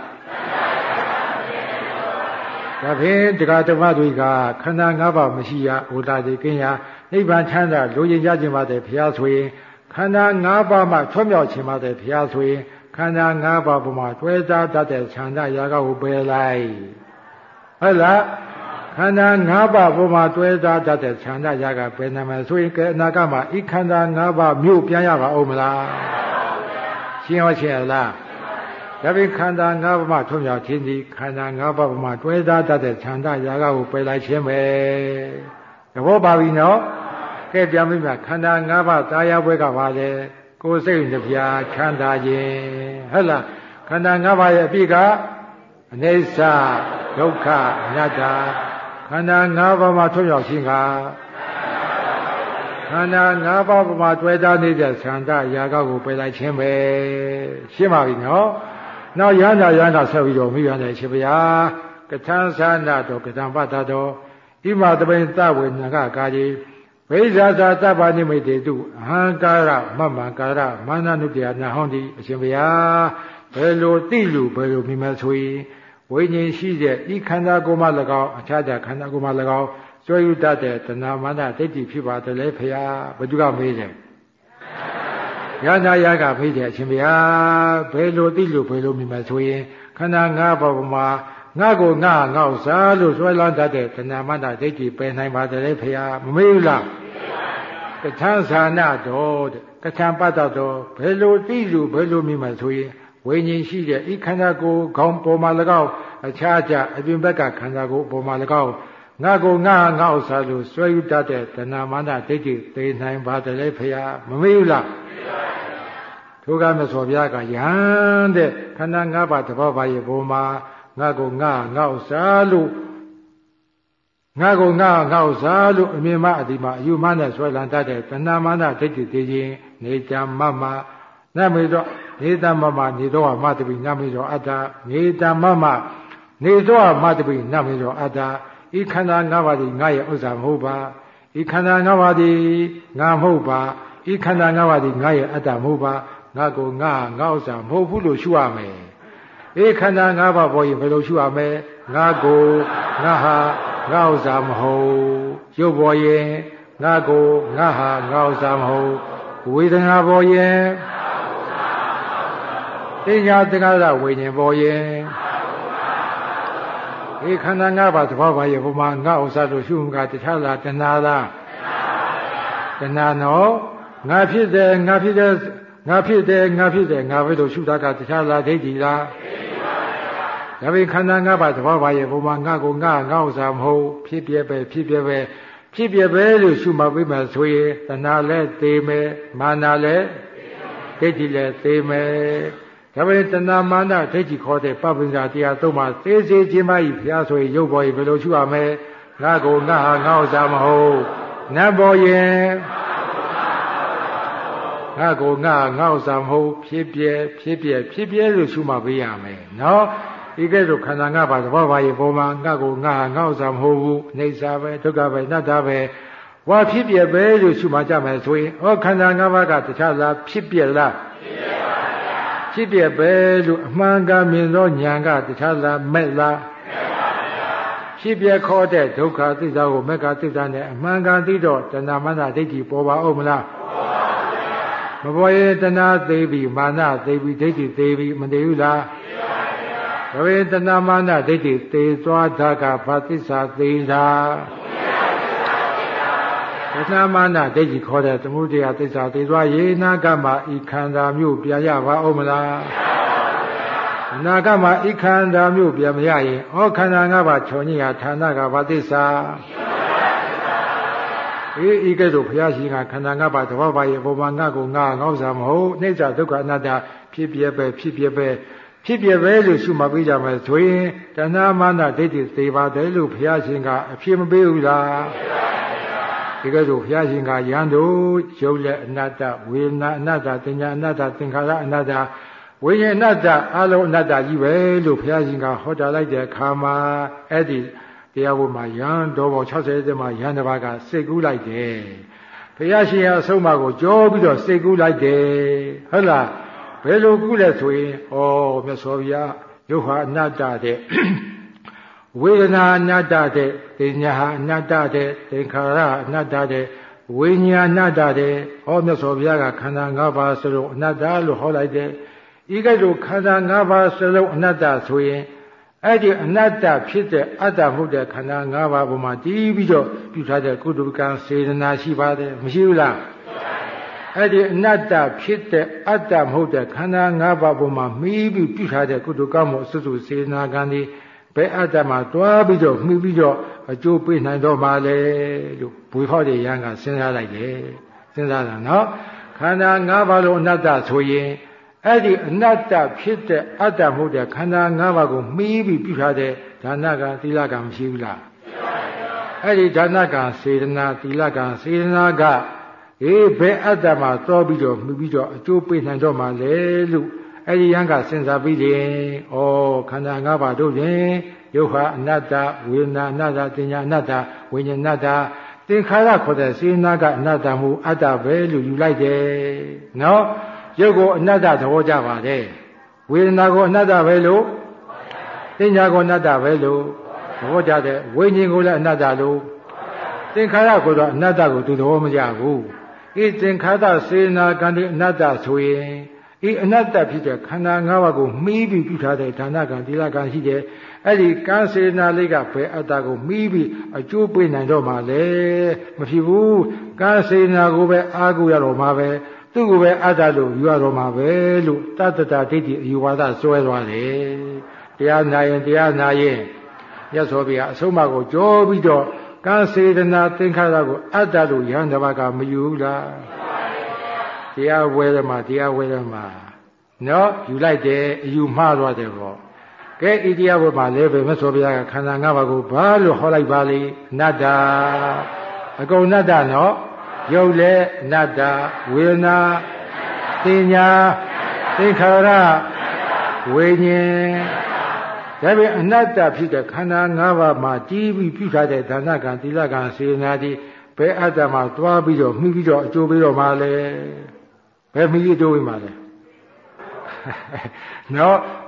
ဒါဖြင့်တရားဓမ္မတွေကခန္ဓာ၅ပါးမရှိရဝိတာတိကင်းရနိဗ္ဗာန်ချမ်းသာလိုချင်ကြခြင်းပါတဲ့ဘုရားဆိုရင်ခန္ဓာ၅ပါးမှထွံ့မြောက်ခြင်းပါတဲ့ဘုရားဆိုရင်ခန္ဓာ၅ပါးပေါ်မှာတွဲသားတတ်တဲ့သန္တာယာကကိုပယ်လိုက်ဟုတ်လားခန္ဓာ၅ပါးပေါ်မှာတွဲသားတတ်တဲ့သန္တာယာကပယ်နိုင်မယ်ဆိုရင်ကဲအနာဂတ်မှာဤခန္ဓာ၅ပါးမြို့ပြန်ရပါဦးမလားရှင်းရောရှင်းရလားဒါပေမဲ့ခန္ဓာ၅ပါးမှထွံ့မြောက်ခြင်းသည်ခန္ဓာ၅ပါးပေါ်မှာတွဲသားတတ်တဲ့သန္တာယာကကိုပယ်လိုက်ခြင်းပဲသဘောပါပြီနော်ကဲပြန်ပြီမှာခန္ဓာ၅ပါးသာယာပွဲကပါလေကိုယ်စိတ်နှပြချမ်းသာခြင်းဟုတ်လားခန္ဓာ၅ပါးရဲ့အပြည့်ကအနိစ္စဒုက္ခအနတ္တခန္ဓာ၅ပါးမှာထွံ့မြောက်ခြင်းကခန္ဓာ၅ပါးပေါ်မှာတွဲသားနေတဲ့သန္တာယာကကိုပယ်လိုက်ခြင်းပဲရှင်းပါပြီနော်နောက်ရဟန္တာဆက်ပြီးတော့မိရတဲ့ရှင်ဘုရားကထံသာနာတော်ကထံပတ္တတော်ဣမတပိန်သဝေနကကာကြီးဝိဇာသာသဗ္ဗနိမိတေတုအဟံကာရမမ္မကာရမာနနုတ္တယနာဟောတိအရှင်ဘုရားဘယ်လိုသိလို့ဘယ်လိုမြင်မဆိုရင်ဝိညာဉ်ရှိတဲ့ဤခန္ဓာကိုယ်မှ၎င်းအခြားခန္ဓာကိုယ်မှ၎င်းကျွဲယူတတ်တဲ့တဏမာနဒိဋ္ဌိဖြစ်ပါတယ်လေဘုရားဘယ်သူကမေးတယ်ယန္တာယကဖိတဲ့အရှင်ဘုရားဘယ်လိုသိလို့ဘယ်လိုမြင်မဆိုရင်ခန္ဓာ၅ပါးပေါ်မှာငါကိုငါငေါ့စားလို့ဆွဲလန်းတတ်တဲ့တဏမာနဒိဋ္ဌိပယ်နိုင်ပါတယ်လေဘုရားမမေးဘူးလားကထံသာနာတော်တဲ့ကထံပတ္တတော်ဘယ်လိုသိလို့ဘယ်လိုမြင်မဆိုရင်ဝိညာဉ်ရှိတဲ့ဤခန္ဓာကိုယ်ခေါင်းပေါ်မှာ၎င်းအခြားအပြင်ဘက်ကခန္ဓာကိုယ်ပေါ်မှာ၎င်းငါကိုငါဥစ္စာလို့ဆွဲယူတတ်တဲ့တဏမာနဒိဋ္ဌိသိနိုင်ပါတယ်လေဖေဟာမမေ့ဘူးလားထိုကမြတ်စွာဘုရားကယဟန်တဲ့ခန္ဓာ၅ပါးသဘောပါရဲ့ဘုံမှာငါကိုငါဥစ္စာလို့ငါကိုငါဥစ္စာလို့အမြင်မှအဒီမှာအယူမှနဲ့ဆွဲလန်းတတ်တဲ့တဏမာနဒိဋ္ဌိသိခြင်းနေကြမမနမေတော့နေတမမနေတော့မတပိနမေတော့အတ္တနေတမမနေတော့မတပိနမေတော့အတ္တဤခန္ဓာ၅ပါးသည်ငါရဲ့ဥစ္စာမဟုတ်ပါဤခန္ဓာ၅ပါးသည်ငါမဟုတ်ပါဤခန္ဓာ၅ပါးသည်ငါရဲ့အတ္တမဟုတ်ပါငါကိုငါဥစ္စာမဟုတ်ဘူးလို့ရှုရမယ်ခန္ဓာ၅ပါးပေါ်ရင်ဘယ်လိုရှုရမလဲငါကိုငါဟာငါဥစ္စာမဟုတ်ရုပ်ပေါ်ရင်ငါကိုငါဟာငါဥစ္စာမဟုတ်ဝေဒနာပေါ်ရင်သိညာသင်္ခါရဝိညာဉ်ပေါ်ရင်ခန္ဓာ၅ပါးသဘောပါရဲ့ဘုမှာငါဥစ္စာတို့ရှုမှုကတခြားလားတဏှာလားတဏှာနော်ငါဖြစ်တယ်ငါဖြစ်တယ်ငါဖြစ်တယ်ငါဖြစ်တယ်ငါပဲလို့ရှုတာကတခြားလားဒိဋ္ဌိလားဒါပေခန္ဓာ၅ပါးသဘောပါရဲ့ဘုမှာငါကိုငါဥစ္စာမဟုတ်ဖြစ်ပြပဲဖြစ်ပြပဲဖြစ်ပြပဲလို့ရှုမှပြီးမှဆိုရင်တဏှာလည်းသိမယ်မာနလည်းဒိဋ္ဌိလည်းသိမယ်ဒါပေမဲ့တဏှာမာနဒိဋ္ဌိခေါ်တဲ့ပပ္ပင်္ဂတရားသုံးပါးသေးသေးချင်းမကြီးဘုရားဆိုရင်ရုပ်ပေါ်ရင်ဘယ်လိုရှုရမလဲငါကိုငါဟာငါဥစ္စာမဟုတ်နတ်ပေါ်ရင်ငါကိုငါဥစ္စာမဟုတ်ဖြစ်ပြလို့ရှုမှပေးရမယ်နော်ဒီကဲ့သို့ခန္ဓာ၅ပါးသဘောပါရဲ့ပုံမှာငါကိုငါဥစ္စာမဟုတ်ဘူးအိဋ္ဌာပဲဒုက္ခပဲအနတ္တပဲဝါဖြစ်ပြပဲလို့ရှုမှကြမယ်ဆိုရင်ခန္ဓာ၅ပါးကတခြားလားဖြစ်ပြလားဖြစ်ပြပဲလို့အမှန်ကမြင်သောဉာဏ်ကတခြားလားမဲ့လားဖြစ်ပြခေါ်တဲ့ဒုက္ခသစ္စာကိုမက္ခသစ္စာနဲ့အမှန်ကန်သိတော့တဏှာမာနဒိဋ္ဌိပေါ်ပါဦးမလားမပေါ်ရင်တဏှာသိပြီမာနသိပြီဒိဋ္ဌိသိပြီမသိဘူးလားဒါပေမဲ့တဏှာမာနဒိဋ္ဌိသိသွားတာကဘာသစ္စာသိတာတဏှာမာနဒိဋ္ဌိခေါ်တဲ့သမုဒယသစ္စာသိသွားရေနာကမှာဤခန္ဓာမျိုးပြန်ရပါဦးမလားအနာဂတ်မှာဤခန္ဓာမျိုးပြန်မရရင်ခန္ဓာ၅ပါးခြုံညရာဌာနကဘာသစ္စာဤကဲ့သို့ဘုရားရှင်ကခန္ဓာ၅ပါးသဘောပါရဲ့ဘုံမှာငါကိုငါဥစ္စာမဟုတ်အိဋ္ဌာဒုက္ခအနတ္တဖြစ်ပြပဲဖြစ်ပြပဲလို့ရှုမှတ်ပေးကြမယ်ဆိုရင်တဏှာမာနဒိဋ္ဌိသေပါတယ်လို့ဘုရားရှင်ကအဖြစ်မပေးဘူးလားဒီကဲ့သို့ဘုရားရှင်ကယံတို့ရုပ်လက်အနတ္တဝေဒနာအနတ္တသင်ညာအနတ္တသင်္ခါရအနတ္တဝိညာဉ်အနတ္တအလုံးအနတ္တကြီးပဲလို့ဘုရားရှင်ကဟောတာလိုက်တဲ့အခါမှာအဲ့ဒီတရားဝတ်မှာယံတော်ပေါင်း60ကျမှာယံတစ်ပါးကစိတ်ကူးလိုက်တယ်ဘုရားရှင်ရဲ့အဆုံးအမကိုကြောပြီးတော့စိတ်ကူးလိုက်တယ်ဟုတ်လားဘယ်လိုကူးလဲဆိုရင်မြတ်စွာဘုရားရုပ်ဟာအနတ္တတဲ့ဝေဒနာအနတ္တတဲ့သင်ညာဟာအနတ္တတဲ့သင်္ခါရအနတ္တတဲ့ဝိညာဉ်အနတ္တတဲ့မြတ်စွာဘုရားကခန္ဓာ၅ပါးစလုံးအနတ္တလို့ဟောလိုက်တယ်ဤကဲ့သို့ခန္ဓာ၅ပါးစလုံးအနတ္တဆိုရင်အဲ့ဒီအနတ္တဖြစ်တဲ့အတ္တမဟုတ်တဲ့ခန္ဓာ၅ပါးပေါ်မှာတည်ပြီးတော့ပြုထားတဲ့ကုသလကံစေတနာရှိပါတယ်မရှိဘူးလားအဲ့ဒီအနတ္တဖြစ်တဲ့အတ္တမဟုတ်တဲ့ခန္ဓာ၅ပါးပေါ်မှာမှီပြီးပြုထားတဲ့ကုသကံမှုအစွတ်စွတ်စေတနာကံဒီဘယ်အတ္တမှာတွားပြီးတော့မှီပြီးတော့အကျိုးပေးနိုင်တော့မှလဲလို့ဘွေခေါ်တဲ့ယံကစဉ်းစားလိုက်တယ်စဉ်းစားတာနော်ခန္ဓာ၅ပါးလုံးအနတ္တဆိုရင်အဲ့ဒီအနတ္တဖြစ်တဲ့အတ္တမဟုတ်တဲ့ခန္ဓာ၅ပါးကိုမှီပြီးပြုထားတဲ့ဒါနကံသီလကံမရှိဘူးလားအဲ့ဒီဒါနကံစေတနာသီလကံစေတနာကဘယ်အတ္တမှာသောပြီးတော့မှီပြီးတော့အကျိုးပေးနိုင်တော့မှလဲလို့အဲ့ဒီယံကစဉ်းစားပြီးရင်ခန္ဓာ၅ပါးတို့တွင်ယုတ်ဟာအနတ္တဝေဒနာအနတ္တသင်ညာအနတ္တဝိညာဉ်အနတ္တသင်္ခါရခေါ်တဲ့စေတနာကအနတ္တမှုအတ္တပဲလို့ယူလိုက်တယ်နော်ရုပ်ကိုအနတ္တသဘောကြပါတယ်ဝေဒနာကိုအနတ္တပဲလို့သင်ညာကိုအနတ္တပဲလို့သဘောကြတယ်ဝိညာဉ်ကိုလည်းအနတ္တလို့သင်္ခါရကိုတော့အနတ္တကိုသူသဘောမကျဘူးသင်္ခါရစေနာကံဒီအနတ္တဆိုရင်အနတ္တဖြစ်တဲ့ခန္ဓာ၅ပါးကိုမှီးပြီးပြုထားတဲ့ဒါနကံသီလကံရှိတယ်အဲ့ဒီကံစေနာလေးကဘယ်အတ္တကိုမှီးပြီးအကျိုးပေးနိုင်တော့မှလဲမဖြစ်ဘူးကံစေနာကိုပဲအားကိုးရတော့မှပဲသူ့ကိုပဲအတ္တလို့ယူရတော့မှာပဲလို့တတ္တဒိဋ္ဌိအယူဝါဒစွဲသွားတယ်တရားနာရင်မြတ်စွာဘုရားအဆုံးအမကိုကြောပြီးတော့ကံစေတနာသင်္ခါရကိုအတ္တလို့ယဟန်တစ်ပါးကမယူဘူးလားတရားဝဲတယ်မှာနော်ယူလိုက်တယ်အယူမှားသွားတယ်ပေါ့ကဲဤတရားဝဲမှာလည်းပဲမြတ်စွာဘုရားကခန္ဓာ၅ပါးကိုဘာလို့ဟောလိုက်ပါလိမ့်အနတ္တအကုန်အနတ္တနော်ရုပ်လည်းအနတ္တဝေဒနာသင်ညာသင်္ခါရဝိညာဉ်ဒါပေမဲ့အနတ္တဖြစ်တဲ့ခန္ဓာ၅ပါးမှာတည်ပြီးပြုထားတဲ့ဒါနကံသီလကံစေနာတိဘယ်အတ္တမှာသွားပြီးတော့မှီပြီးတော့အကျိုးပေးတော့မှလဲဘယ်မှီအကျိုးပေးမှလဲနော်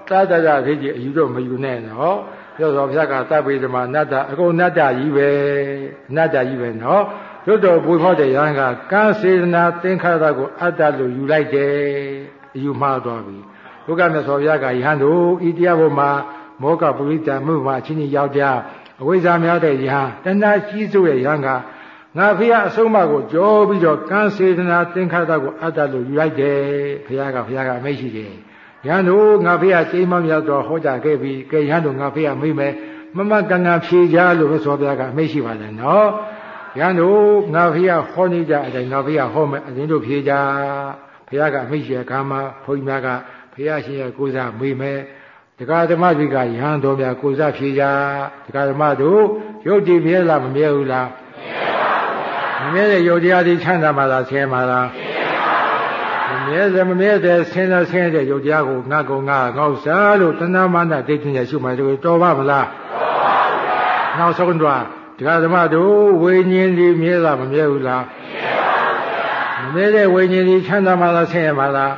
သာတရသိကြီးအယူတော့မယူနဲ့နော်မြတ်စွာဘုရားကသဗ္ဗေဓမ္မအနတ္တအကုန်အနတ္တကြီးပဲအနတ္တကြီးပဲနော်တွတ်တော်ပွေဖောက်တဲ့ယဟန်ကကံစေတနာသင်္ခါရကိုအတ္တလို့ယူလိုက်တယ်အယူမှားသွားပြီဘုရားမြတ်စွာဘုရားကယဟန်တို့ဤတရားပေါ်မှာမောကပုရိသမှုမှာအချင်းချင်းယောက်ျားအဝိဇ္ဇာများတဲ့ယဟန်တဏှာကြီးစိုးတဲ့ယဟန်ကငါဖះအဆုံးမကိုကြောပြီးတော့ကံစေတနာသင်္ခါရကိုအတ္တလို့ယူလိုက်တယ်ဖះကအမိတ်ရှိတယ်ယဟန်တို့ငါဖះချိန်မများတော့ဟောကြားခဲ့ပြီးကဲယဟန်တို့ငါဖះမိမယ်မမကံကံဖြေကြလို့ဆိုဘုရားကအမိတ်ရှိပါတယ်နော်ယဟန်တို့ငါဖះဟောနေကြအတိုင်းငါဖះဟောမယ်အရင်တို့ဖြေကြဘုရားကအမိတ်ရှိတဲ့အခါမှာဘုန်းကြီးများကဘုရားရှင်ရဲ့ကိုးစားမိမယ်တရားဓမ္မတွေကယဟန်တော်များကိုးစားဖြေကြတရားဓမ္မတို့ယုတ်တည်မြဲလားမမြဲဘူးလားမမြဲတဲ့ယုတ်တရားတွေချမ်းသာမှလားဆင်းမှလားမမြဲတဲ့မမြဲတဲ့ဆင်းတဲ့ယုတ်တရားကိုငါကောင်ငါငေါ့စားလို့တဏှာမာနဒိဋ္ဌိနဲ့ရှုမှဆိုတော်ပါမလားတော်ပါဘူးဗျာနောက်ဆုံးတော့တရားဓမ္မတို့ဝိညာဉ်ဒီမြဲလားမမြဲဘူးလားမမြဲတဲ့ဝိညာဉ်ဒီချမ်းသာမှလားဆင်းရဲမှလား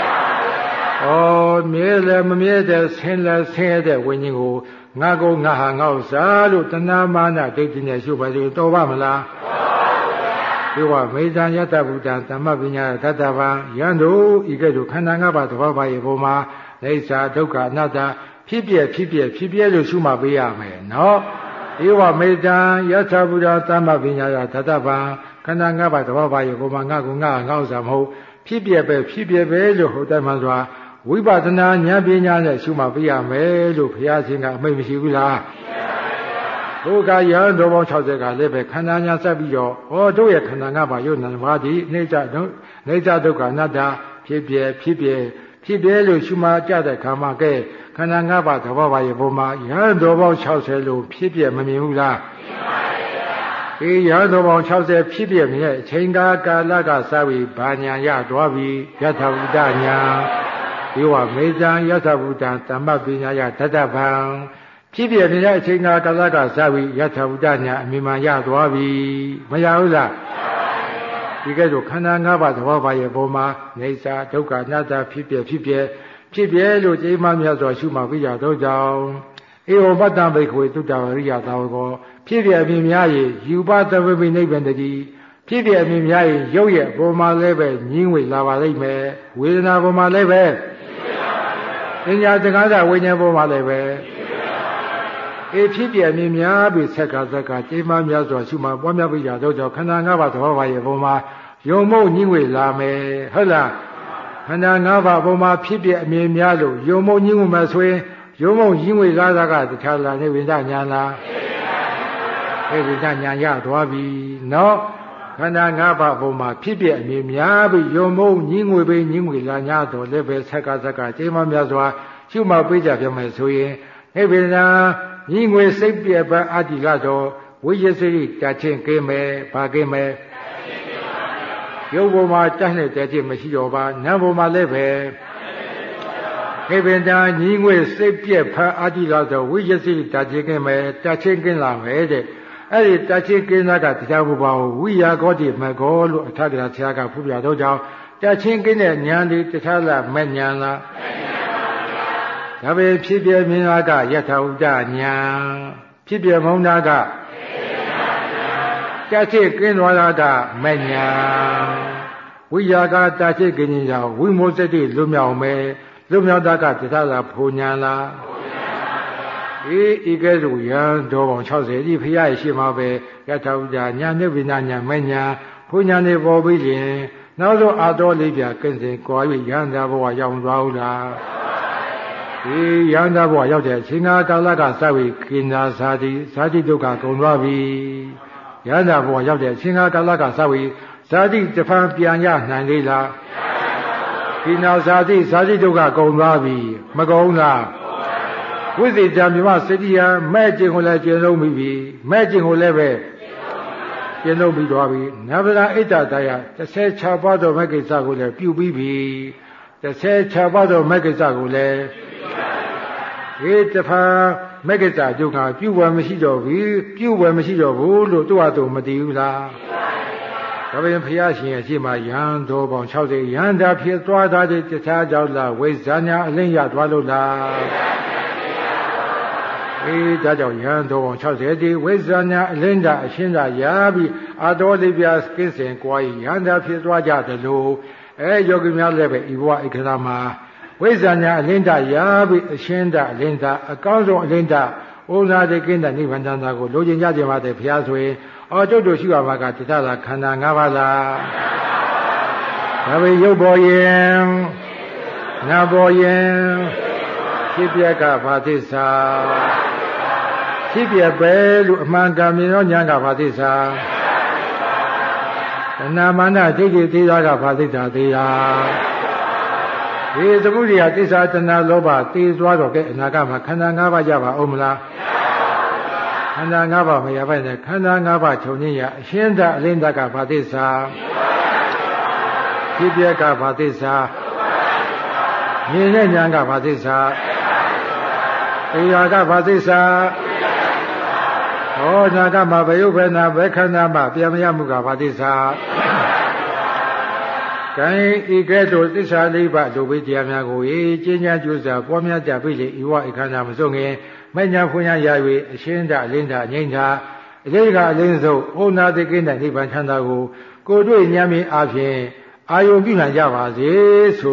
မြဲလည်းမမြဲတဲ့ဆင်းရဲတဲ့ဝိညာဉ်ကိုငါကောင်ငါဟာငေါ့စားလို့တဏှာမာနဒိဋ္ဌိနဲ့ရှုပါဆိုတော်ပါမလားဒီဝမေဇံယတ္တဗုဒ္ဓံသမ္မပညာတတ္တဗံယံတို့ဤကဲ့သို့ခန္ဓာ၅ပါးသဘောပါရဲ့ဘုံမှာအိဋ္ဌာဒုက္ခအနတ္တဖြစ်ပြလို့ရှုမှတ်ပေးရမယ်နော်ဒီဝမေဇံယတ္တဗုဒ္ဓံသမ္မပညာတတ္တဗံခန္ဓာ၅ပါးသဘောပါရဲ့ဘုံမှာငါကငါဥစ္စာမဟုတ်ဖြစ်ပြပဲလို့ဟောတယ်မှဆိုဝိပဿနာဉာဏ်ပညာနဲ့ရှုမှတ်ပေးရမယ်လို့ဘုရားရှင်ကအမိန့်မရှိဘူးလားဘုရားယဟန်တော်ပေါင်း60ကလည်းပဲခန္ဓာညာဆက်ပြီးတော့တို့ရဲ့ခန္ဓာ၅ပါးယုတ်နံပါးဒီနေကြဒုက္ခအနတ္တဖြစ်ပြလို့ရှုမှတ်ကြတဲ့ခါမှာကဲခန္ဓာ၅ပါးသဘောပါရဲ့ဘုံမှာယဟန်တော်ပေါင်း60လို့ဖြစ်ပြမမြင်ဘူးလားမြင်ပါရဲ့ဗျာဒီယဟန်တော်ပေါင်း60ဖြစ်ပြမြင်တဲ့အချိန်ကာလကစပြီးဘာညာရသွားပြီယထာဝုဒညာဒီဝမေဇံယသဗုဒ္ဓံသမ္မပညာယတတ္တဗံဖြစ်ပြနေတဲ့အချိန်ကာလကစပြီးယထာဝုဒ္ဓညာအမြင်မှန်ရသွားပြီမရဘူးလားဒီကဲ့သို့ခန္ဓာ၅ပါးသဘောပါရဲ့ဘုံမှာနေစာဒုက္ခအနတ္တဖြစ်ပြလို့ကျိမ်းမမြတ်စွာရှုမှတ်ပြီးရသောကြောင့်ဧဝပတ္တံဘိက္ခွေသုတ္တဝရိယသာဝကောဖြစ်ပြအမြင်များ၏ယူပသဗ္ဗမိနိဗ္ဗန္တတိဖြစ်ပြအမြင်များ၏ရုပ်ရဲ့ဘုံမှာလည်းပဲညင်းဝေလာပါလိမ့်မယ်ဝေဒနာဘုံမှာလည်းပဲပညာသင်္ခါရဝိညာဉ်ဘုံမှာလည်းပဲဖြစ်ပြမြင်များပြီးဆက်ကကျိမ်းမများစွာရှုမှပွားများပြီးကြတော့ကြောင့်ခန္ဓာ၅ပါးသဘောပါရဲ့ဘုံမှာယုံမို့ညှိဝေလာမယ်ဟုတ်လားခန္ဓာ၅ပါးဘုံမှာဖြစ်ပြအမြင်များလို့ယုံမို့ညှိဝေမယ်ဆိုရင်ယုံမို့ညှိဝေလာတာကတခြားလားနေဝိဒညာလားနေဝိဒညာရသွားပြီနော်ခန္ဓာ၅ပါးဘုံမှာဖြစ်ပြအမြင်များပြီးယုံမို့ညှိဝေလာ냐တော့လည်းပဲဆက်ကကျိမ်းမများစွာရှုမှပေးကြပြမယ်ဆိုရင်နေဝိဒညီငွေစိတ်ပြပန်းအတ္တိလတော်ဝိယစိရိတချင်းကင်းမယ်ဘာကင်းမယ်ရုပ်ပေါ်မှာတတ်တဲ့ခြင်းမရှိတော့ပါနာမ်ပေါ်မှာလည်းပဲခေဗေဒာညီငွေစိတ်ပြပန်းအတ္တိလတော်ဝိယစိရိတချင်းကင်းမယ်တချင်းကင်းလာမယ်တဲ့အဲ့ဒီတချင်းကင်းတာကတရားဘုရားဝိယာကောတိမကောလို့အထက်ကရာဆရာကဖူးပြတော့ကြောင့်တချင်းကင်းတဲ့ဉာဏ်ဒီတခြားလားမဉာဏ်လားဒါပဲဖြစ်ပြမြင်တာကယထာဝုဒ္ဒညာဖြစ်ပြမုံတာကတချိကင်းသွားတာကမညာဝိယာကတချိကင်းကြောင့်ဝိမောစတိလွတ်မြောက်မယ်လွတ်မြောက်တာကတခြားလားဖူညာလားဤကဲ့သို့ယံတော်ပေါင်း60ဒီဖရာရှိမှာပဲယထာဝုဒ္ဒညာနိဗ္ဗာန်ညာမညာဖူညာနေပေါ်ပြီးရင်နောက်ဆုံးအာတော်လေးပြကင်းစင်ကြွား၍ယန္တာဘဝရောက်သွားဦးလားဒီယန္တာဘဝရောက်တဲ့အချိန်ကာလကစပြီးကိနာဇာတိဒုက္ခကုန်သွားပြီယန္တာဘဝရောက်တဲ့အချိန်ကာလကစပြီးဇာတိတဖန်ပြန်ရနိုင်သေးလားကိနာဇာတိဒုက္ခကုန်သွားပြီမကုန်လားဝိသေတံမြမစတိယမဲ့ကျင်ကိုလည်းကျင့်လုံးပြီမဲ့ကျင်ကိုလည်းပဲကျင့်လုံးပြီးသွားပြီနဗရာဣတ္တတရား16ပါးသောမဲ့ကိစ္စကိုလည်းပြုပြီးပြီ16ပါးသောမဲ့ကိစ္စကိုလည်းဒီတဖန်မဂ္ဂတဒုက္ခပြုဝယ်မရှိတော့ဘူးလို့သူ့ဟာသူမတည်ဘူးလားဒါပေမဲ့ဘုရားရှင်ရဲ့ရှေ့မှာယဟန်တော်ပေါင်း60ယဟန်တာဖြစ်သွားတာတခြားကြောင့်လားဝိဇ္ဇာညာအလင်းရသွားလို့လားဒါကြောင့်ယဟန်တော်ပေါင်း60ဒီဝိဇ္ဇာညာအလင်းတာအရှင်းတာရပြီးအာတော်လေးပြကင်းစင်ကြွားယဟန်တာဖြစ်သွားကြတယ်လို့ယောဂီများလည်းပဲဤဘဝဧကရာမှာဝိဇ္ဇာညာအလင်းတာရပြီးအရှင်းတာအလင်းတာအကောင်းဆုံးအလင်းတာဩနာတိကိန္တနိဗ္ဗာန်တန်ကိုလိုချင်ကြခြင်းပါတယ်ဘုရားဆိုရင်ကျုပ်တို့ရှိပါမှာကတထသာခန္ဓာ၅ပါးလားဒါပေရုပ်ပေါ်ရင်နာပေါ်ရင်ဖြစ်ပြကဘာသစ္စာဖြစ်ပြပဲလို့အမှန်ကမြင်သောဉာဏ်ကဘာသစ္စာတဏမာနဒိဋ္ဌိသေးတာကဘာသစ္စာသေးတာဒီသမုဒိယသစ္စာတဏလောဘသေသွားတော့ကဲအနာဂတ်မှာခန္ဓာ၅ပါးရပါအောင်မလားခန္ဓာ၅ပါးမရပါနဲ့ခန္ဓာ၅ပါးချုပ်ငင်းရအရှင်းတအလင်းတကဘာသစ္စာဖြစ်ပြကဘာသစ္စာမြင်တဲ့ဉာဏ်ကဘာသစ္စာတရားကဘာသစ္စာဟောနာကမှာဘယုဘနာဘခန္ဓာမှာပြန်မရမှုကဘာသစ္စာကံဤကဲ့သို့သစ္စာလေးပါးလူပိတရားများကိုကျင့်ကြံကြိုးစားပွားများကြပြီလေဤဝဧခန္ဓာမဆုံးခင်မညာဖွညာရ၍အရှင်းတအလင်းတငြိမ့်တာအလေးကအလင်းဆုံးဩနာတိကိန္တနိဗ္ဗာန်ချမ်းသာကိုကိုယ်တွေ့ဉာဏ်မြင်အားဖြင့်အာယုံပြုနိုင်ကြပါစေဆို